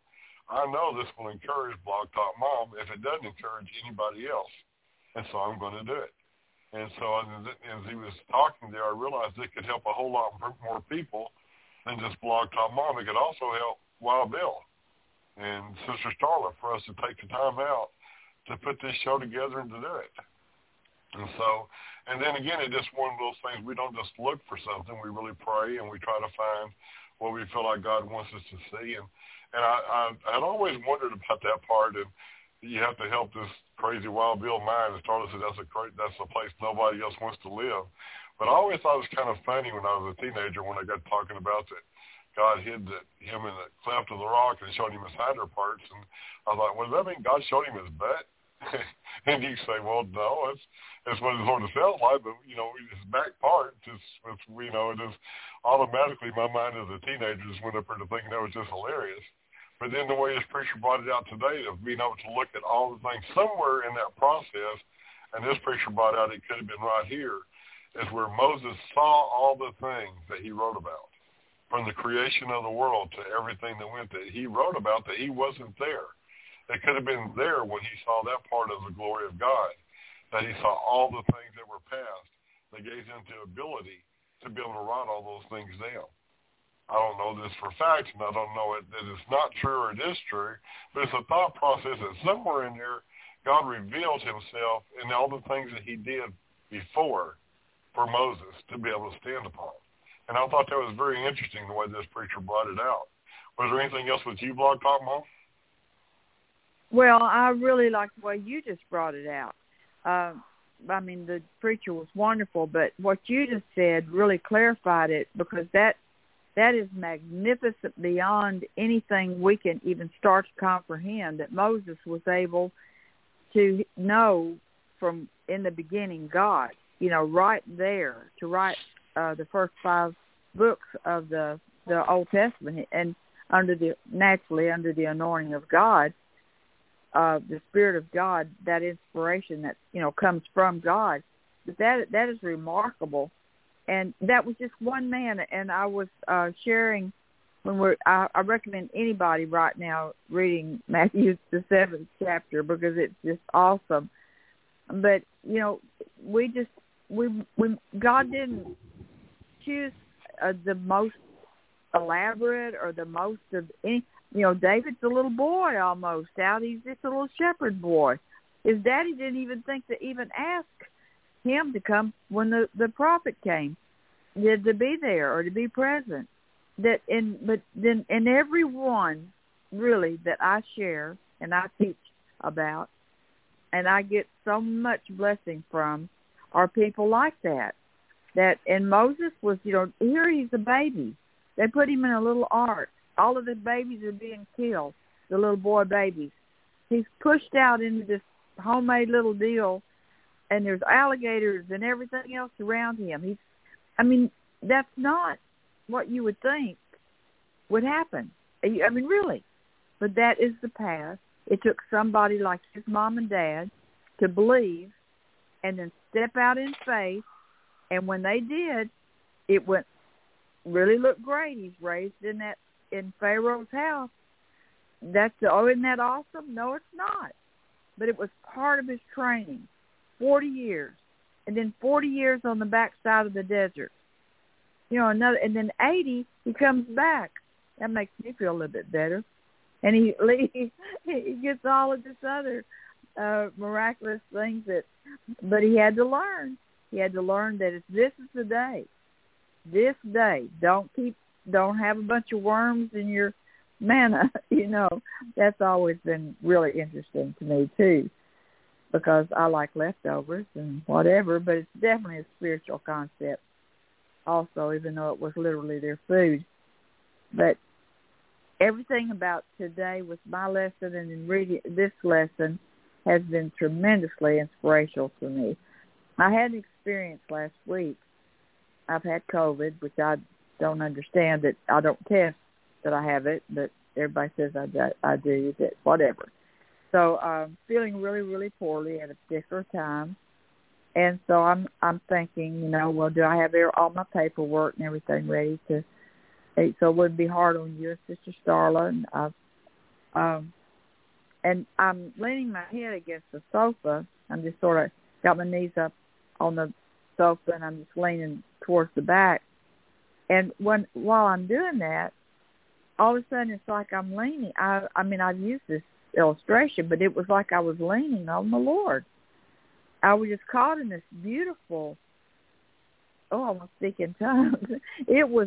I know this will encourage Blog Talk Mom if it doesn't encourage anybody else, and so I'm going to do it. And so as he was talking there, I realized it could help a whole lot more people than just Blog Talk Mom. It could also help Wild Bill and Sister Starla for us to take the time out to put this show together and to do it. And then again, it's just one of those things. We don't just look for something. We really pray, and we try to find what we feel like God wants us to see. And I'd always wondered about that part. And you have to help this crazy Wild Bill mind. And Starla said that's a place nobody else wants to live. But I always thought it was kind of funny when I was a teenager when I got talking about that God hid him in the cleft of the rock and showed him his hinder parts. And I was like, well, does that mean God showed him his butt? And you say, well, no, that's what it sort of felt like, but, his back part, it just automatically my mind as a teenager just went up there to thinking that was just hilarious. But then the way this preacher brought it out today, of being able to look at all the things somewhere in that process, and this preacher brought out, it could have been right here, is where Moses saw all the things that he wrote about. From the creation of the world to everything that went there, he wrote about that he wasn't there. It could have been there when he saw that part of the glory of God, that he saw all the things that were past, that gave him the ability to be able to write all those things down. I don't know this for fact, and I don't know that it's not true or it is true, but it's a thought process that somewhere in there, God revealed himself in all the things that he did before for Moses to be able to stand upon. And I thought that was very interesting, the way this preacher brought it out. Was there anything else with you, Blog Talk Mom? Well, I really like the way you just brought it out. The preacher was wonderful, but what you just said really clarified it, because that That is magnificent beyond anything we can even start to comprehend, that Moses was able to know from in the beginning God, right there, to write the first 5 books of the Old Testament, and naturally under the anointing of God, the Spirit of God, that inspiration that comes from God. But that is remarkable, and that was just one man. And I was sharing when I recommend anybody right now reading Matthew the 7th chapter, because it's just awesome. But God didn't choose the most elaborate or the most of any. David's a little boy almost out. He's just a little shepherd boy. His daddy didn't even think to even ask him to come when the prophet came, to be there or to be present. But then everyone really that I share and I teach about, and I get so much blessing from, are people like that. And Moses was, here he's a baby. They put him in a little ark. All of the babies are being killed, the little boy babies. He's pushed out into this homemade little deal, and there's alligators and everything else around him. That's not what you would think would happen. Really. But that is the past. It took somebody like his mom and dad to believe and then step out in faith. And when they did, it really looked great. He's raised in Pharaoh's house. Isn't that awesome? No, it's not. But it was part of his training. 40 years. And then 40 years on the backside of the desert. And then 80, he comes back. That makes me feel a little bit better. And he gets all of this other miraculous things but he had to learn. He had to learn that this is the day. This day. Don't have a bunch of worms in your manna. That's always been really interesting to me too, because I like leftovers and whatever, but it's definitely a spiritual concept also, even though it was literally their food. But everything about today with my lesson and in reading this lesson has been tremendously inspirational to me. I had an experience last week. I've had COVID, which I don't understand, that I don't test that I have it, but everybody says I do, that whatever. So feeling really, really poorly at a particular time. And so I'm thinking, do I have all my paperwork and everything ready to eat? So it wouldn't be hard on you, Sister Starla. And I'm leaning my head against the sofa. I'm just sort of got my knees up on the sofa, and I'm just leaning towards the back. And while I'm doing that, all of a sudden it's like I'm leaning. I've used this illustration, but it was like I was leaning on the Lord. I was just caught in this beautiful, I almost speak in tongues. It was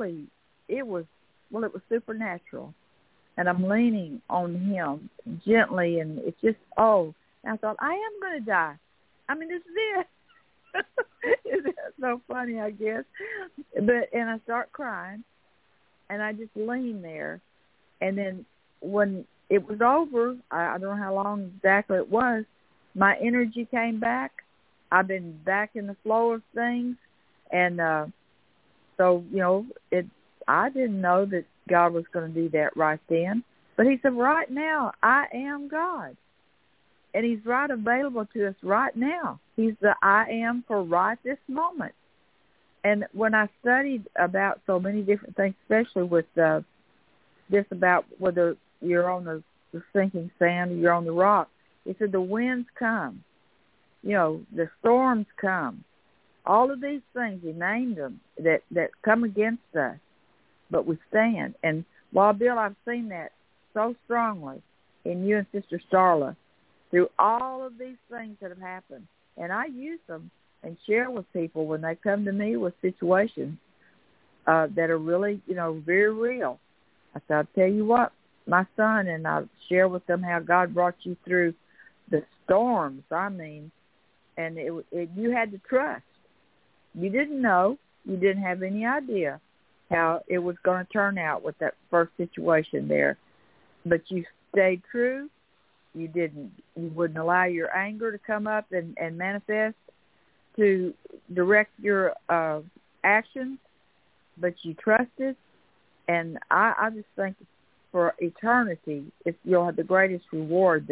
supernatural. And I'm leaning on him gently, and it's just, and I thought, I am going to die. This is it. It's so funny, I guess. And I start crying, and I just lean there. And then when it was over, I don't know how long exactly it was, my energy came back. I've been back in the flow of things. And so, I didn't know that God was going to do that right then. But he said, right now, I am God. And he's right available to us right now. He's the I am for right this moment. And when I studied about so many different things, especially with this about whether you're on the sinking sand or you're on the rock, he said the winds come. The storms come. All of these things, he named them, that come against us. But we stand. And Wild Bill, I've seen that so strongly in you and Sister Starla through all of these things that have happened. And I use them and share with people when they come to me with situations that are really, very real. I said, I'll tell you what, my son, and I share with them how God brought you through the storms. And you had to trust. You didn't know. You didn't have any idea. how it was going to turn out with that first situation there. But you stayed true. You wouldn't allow your anger to come up and manifest to direct your actions, but you trusted. And I just think for eternity, you'll have the greatest reward.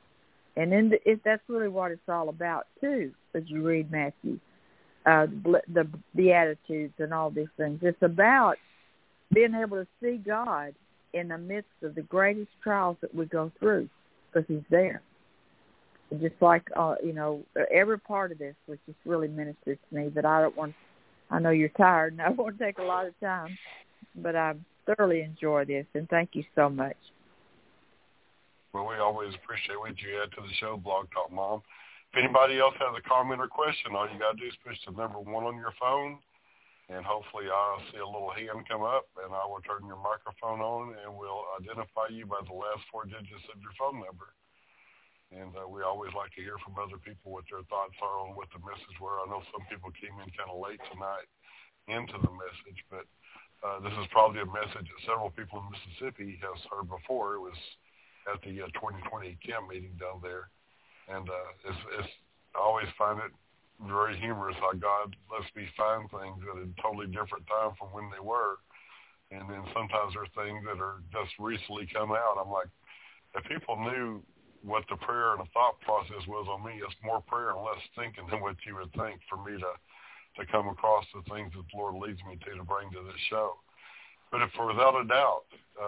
That's really what it's all about, too, as you read Matthew, the Beatitudes and all these things. It's about being able to see God in the midst of the greatest trials that we go through, because he's there. Just like, every part of this was just really ministered to me, but I know you're tired, and I won't take a lot of time, but I thoroughly enjoy this, and thank you so much. Well, we always appreciate what you add to the show, Blog Talk Mom. If anybody else has a comment or question, all you got to do is push the number 1 on your phone, and hopefully I'll see a little hand come up, and I will turn your microphone on, and we'll identify you by the last 4 digits of your phone number. And we always like to hear from other people what their thoughts are on what the message were. I know some people came in kind of late tonight into the message, but this is probably a message that several people in Mississippi have heard before. It was at the 2020 camp meeting down there. And I always find it very humorous how God lets me find things at a totally different time from when they were. And then sometimes there are things that are just recently come out. I'm like, if people knew what the prayer and the thought process was on me, it's more prayer and less thinking than what you would think for me to come across the things that the Lord leads me to bring to this show. But if without a doubt,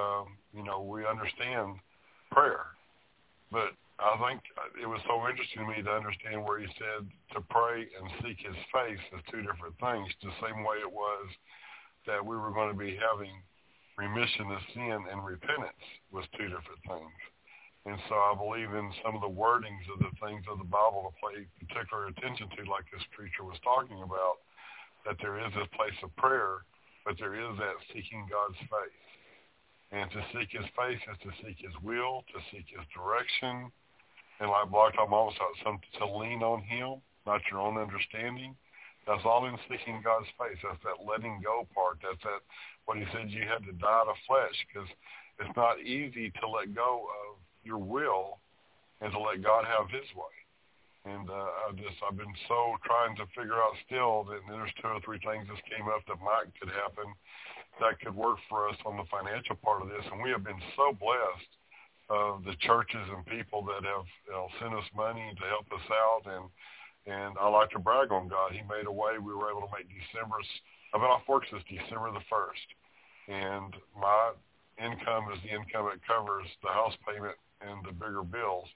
we understand prayer. But I think it was so interesting to me to understand where he said to pray and seek his face as 2 different things, the same way it was that we were going to be having remission of sin and repentance was 2 different things. And so I believe in some of the wordings of the things of the Bible to pay particular attention to, like this preacher was talking about, that there is a place of prayer, but there is that seeking God's face. And to seek his face is to seek his will, to seek his direction. And like Blog Talk Mom said, to lean on him, not your own understanding. That's all in seeking God's face. That's that letting go part. That's that what he said you had to die to flesh, because it's not easy to let go of your will and to let God have his way. And I've been so trying to figure out still that there's 2 or 3 things that came up that could happen that could work for us on the financial part of this. And we have been so blessed of the churches and people that have sent us money to help us out. And I like to brag on God. He made a way. We were able to make I've been off work since December the 1st. And my income is the income that covers the house payment and the bigger bills.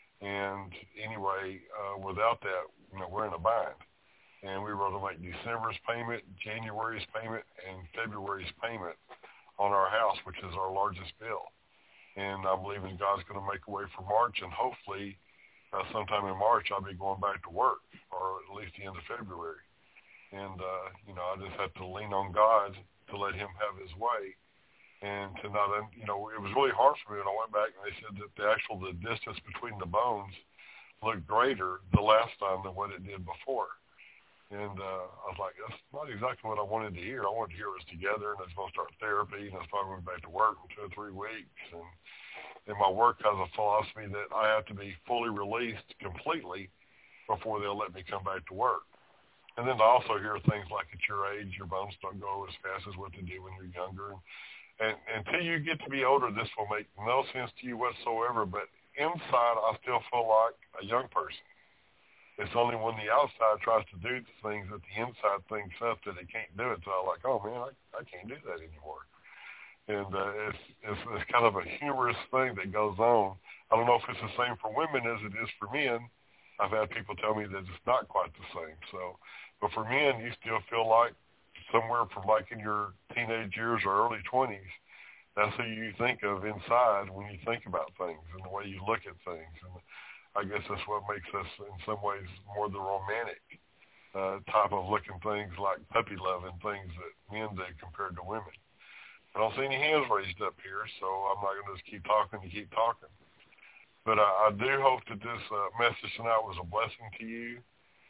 And anyway, without that, we're in a bind. And we were able to make December's payment, January's payment, and February's payment on our house, which is our largest bill. And I believe in God's going to make a way for March, and hopefully sometime in March I'll be going back to work, or at least the end of February. And, I just have to lean on God to let him have his way. And to not, it was really hard for me when I went back and they said that the distance between the bones looked greater the last time than what it did before. And I was like, that's not exactly what I wanted to hear. I wanted to hear it was together and it's going to start therapy and it's probably going back to work in 2 or 3 weeks. And my work has a philosophy that I have to be fully released completely before they'll let me come back to work. And then to also hear things like at your age, your bones don't go as fast as what they do when you're younger. And until you get to be older, this will make no sense to you whatsoever. But inside, I still feel like a young person. It's only when the outside tries to do the things that the inside thinks up that it can't do it. So I'm like, oh, man, I can't do that anymore. And it's kind of a humorous thing that goes on. I don't know if it's the same for women as it is for men. I've had people tell me that it's not quite the same. So, but for men, you still feel like somewhere from like in your teenage years or early 20s, that's who you think of inside when you think about things and the way you look at things. And I guess that's what makes us in some ways more the romantic type of looking things like puppy love and things that men do compared to women. I don't see any hands raised up here, so I'm not going to just keep talking to keep talking. But I do hope that this message tonight was a blessing to you.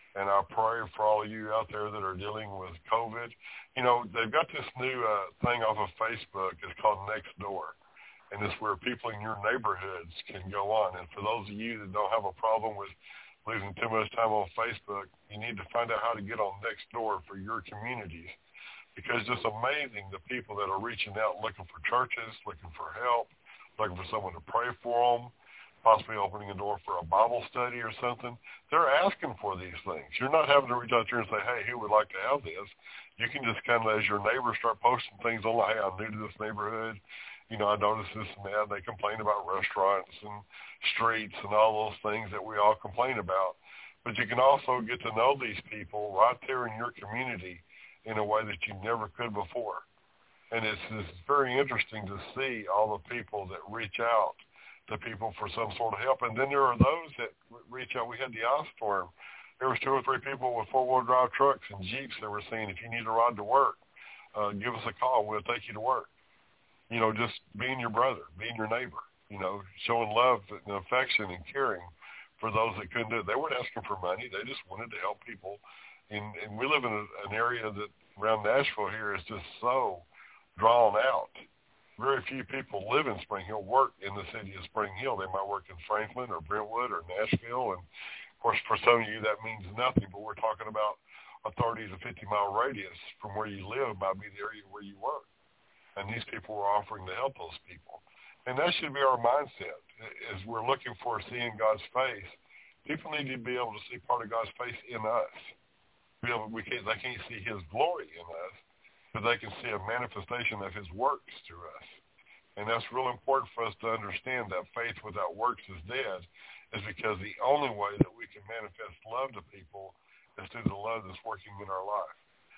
And I pray for all of you out there that are dealing with COVID. You know, they've got this new thing off of Facebook. It's called Nextdoor. And it's where people in your neighborhoods can go on. And for those of you that don't have a problem with losing too much time on Facebook, you need to find out how to get on Nextdoor for your communities. Because it's amazing the people that are reaching out looking for churches, looking for help, looking for someone to pray for them, possibly opening a door for a Bible study or something. They're asking for these things. You're not having to reach out there and say, hey, who would like to have this? You can just kind of, as your neighbors start posting things on, hey, I'm new to this neighborhood. You know, I noticed this and that. They complain about restaurants and streets and all those things that we all complain about. But you can also get to know these people right there in your community in a way that you never could before. And it's very interesting to see all the people that reach out to people for some sort of help. And then there are those that reach out. We had the ice storm. There was 2 or 3 people with 4-wheel drive trucks and Jeeps that were saying, if you need a ride to work, give us a call. We'll take you to work. You know, just being your brother, being your neighbor, you know, showing love and affection and caring for those that couldn't do it. They weren't asking for money. They just wanted to help people. And we live in an area that around Nashville here is just so drawn out. Very few people live in Spring Hill, work in the city of Spring Hill. They might work in Franklin or Brentwood or Nashville. And, of course, for some of you that means nothing, but we're talking about a 30 to 50-mile radius from where you live might be the area where you work. And these people are offering to help those people. And that should be our mindset as we're looking for seeing God's face. People need to be able to see part of God's face in us. They can't see his glory in us, but they can see a manifestation of his works through us. And that's real important for us to understand that faith without works is dead, is because the only way that we can manifest love to people is through the love that's working in our life.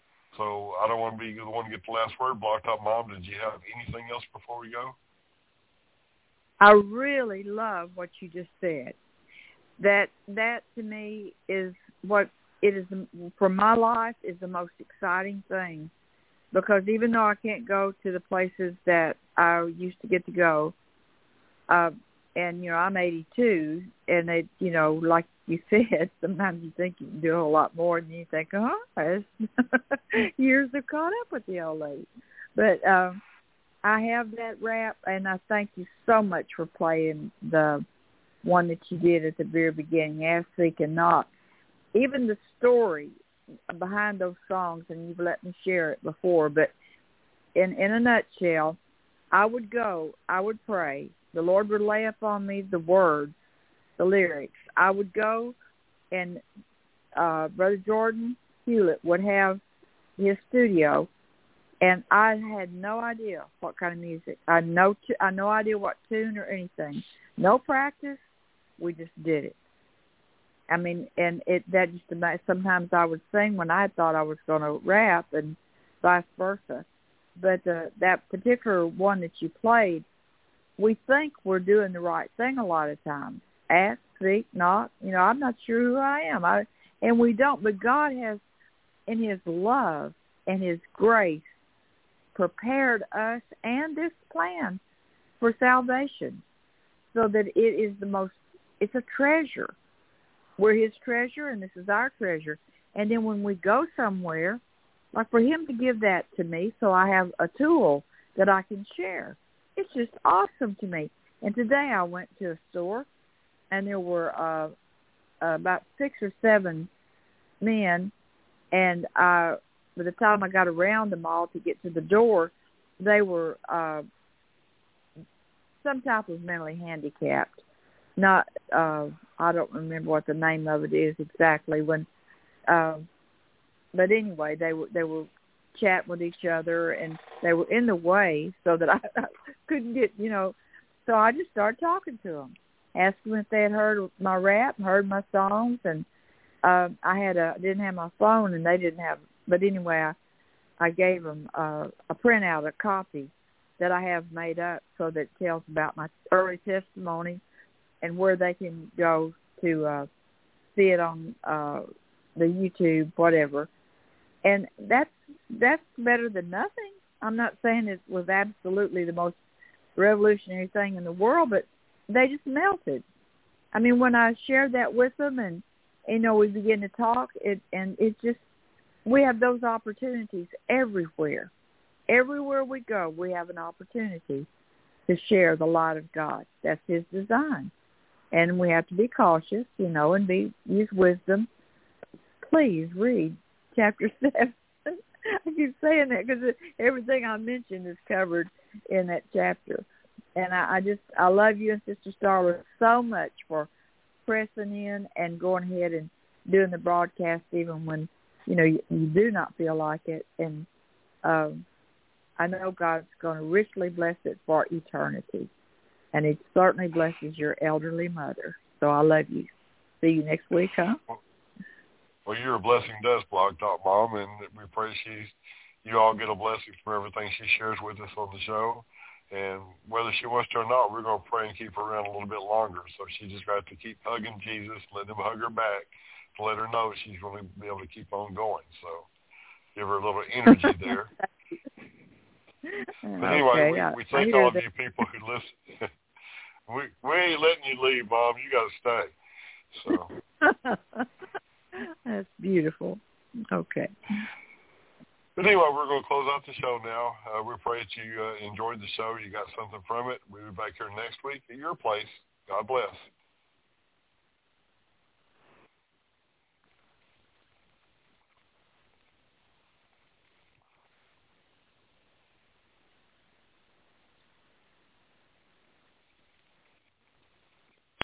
So I don't want to be the one to get the last word. Blacktop Mom, did you have anything else before we go? I really love what you just said. That to me is what it is for my life is the most exciting thing, because even though I can't go to the places that I used to get to go, and you know I'm 82, and they, you know, like you said, sometimes you think you can do a whole lot more than you think. Years have caught up with the old lady, but I have that rap, and I thank you so much for playing the one that you did at the very beginning, Ask, Seek, and Knock. Even the story behind those songs, and you've let me share it before, but in a nutshell, I would pray. The Lord would lay upon me the words, the lyrics. I would go, and Brother Jordan Hewlett would have his studio, and I had no idea what kind of music. I had no idea what tune or anything. No practice. We just did it. I mean, and that just sometimes I would sing when I thought I was going to rap, and vice versa. But that particular one that you played, we think we're doing the right thing a lot of times. Ask, seek, knock. You know, I'm not sure who I am. And we don't. But God has, in his love and his grace, prepared us and this plan for salvation, so that it is it's a treasure. We're his treasure, and this is our treasure. And then when we go somewhere, like for him to give that to me so I have a tool that I can share, it's just awesome to me. And today I went to a store, and there were about 6 or 7 men, and by the time I got around them all to get to the door, they were some type of mentally handicapped. Not, I don't remember what the name of it is exactly. But anyway, they were chatting with each other, and they were in the way so that I couldn't get, you know. So I just started talking to them, asking them if they had heard my rap, heard my songs, and I didn't have my phone, and they didn't have. But anyway, I gave them a printout, a copy that I have made up, so that it tells about my early testimony and where they can go to see it on the YouTube, whatever. And that's better than nothing. I'm not saying it was absolutely the most revolutionary thing in the world, but they just melted. I mean, when I shared that with them, and we begin to talk, and it's just, we have those opportunities everywhere. Everywhere we go, we have an opportunity to share the light of God. That's his design. And we have to be cautious, and use wisdom. Please read chapter 7. I keep saying that because everything I mentioned is covered in that chapter. And I love you and Sister Starla so much for pressing in and going ahead and doing the broadcast even when, you do not feel like it. And I know God's going to richly bless it for eternity. And he certainly blesses your elderly mother. So I love you. See you next week, huh? Well, you're a blessing to us, Blog Talk Mom, and we pray you all get a blessing from everything she shares with us on the show. And whether she wants to or not, we're going to pray and keep her around a little bit longer. So she just got to keep hugging Jesus, let him hug her back, to let her know she's going to be able to keep on going. So give her a little energy there. But anyway, we thank all of you people who listen. we ain't letting you leave, Mom. You got to stay. So that's beautiful. Okay. But anyway, we're going to close out the show now. We pray that you enjoyed the show. You got something from it. We'll be back here next week at your place. God bless.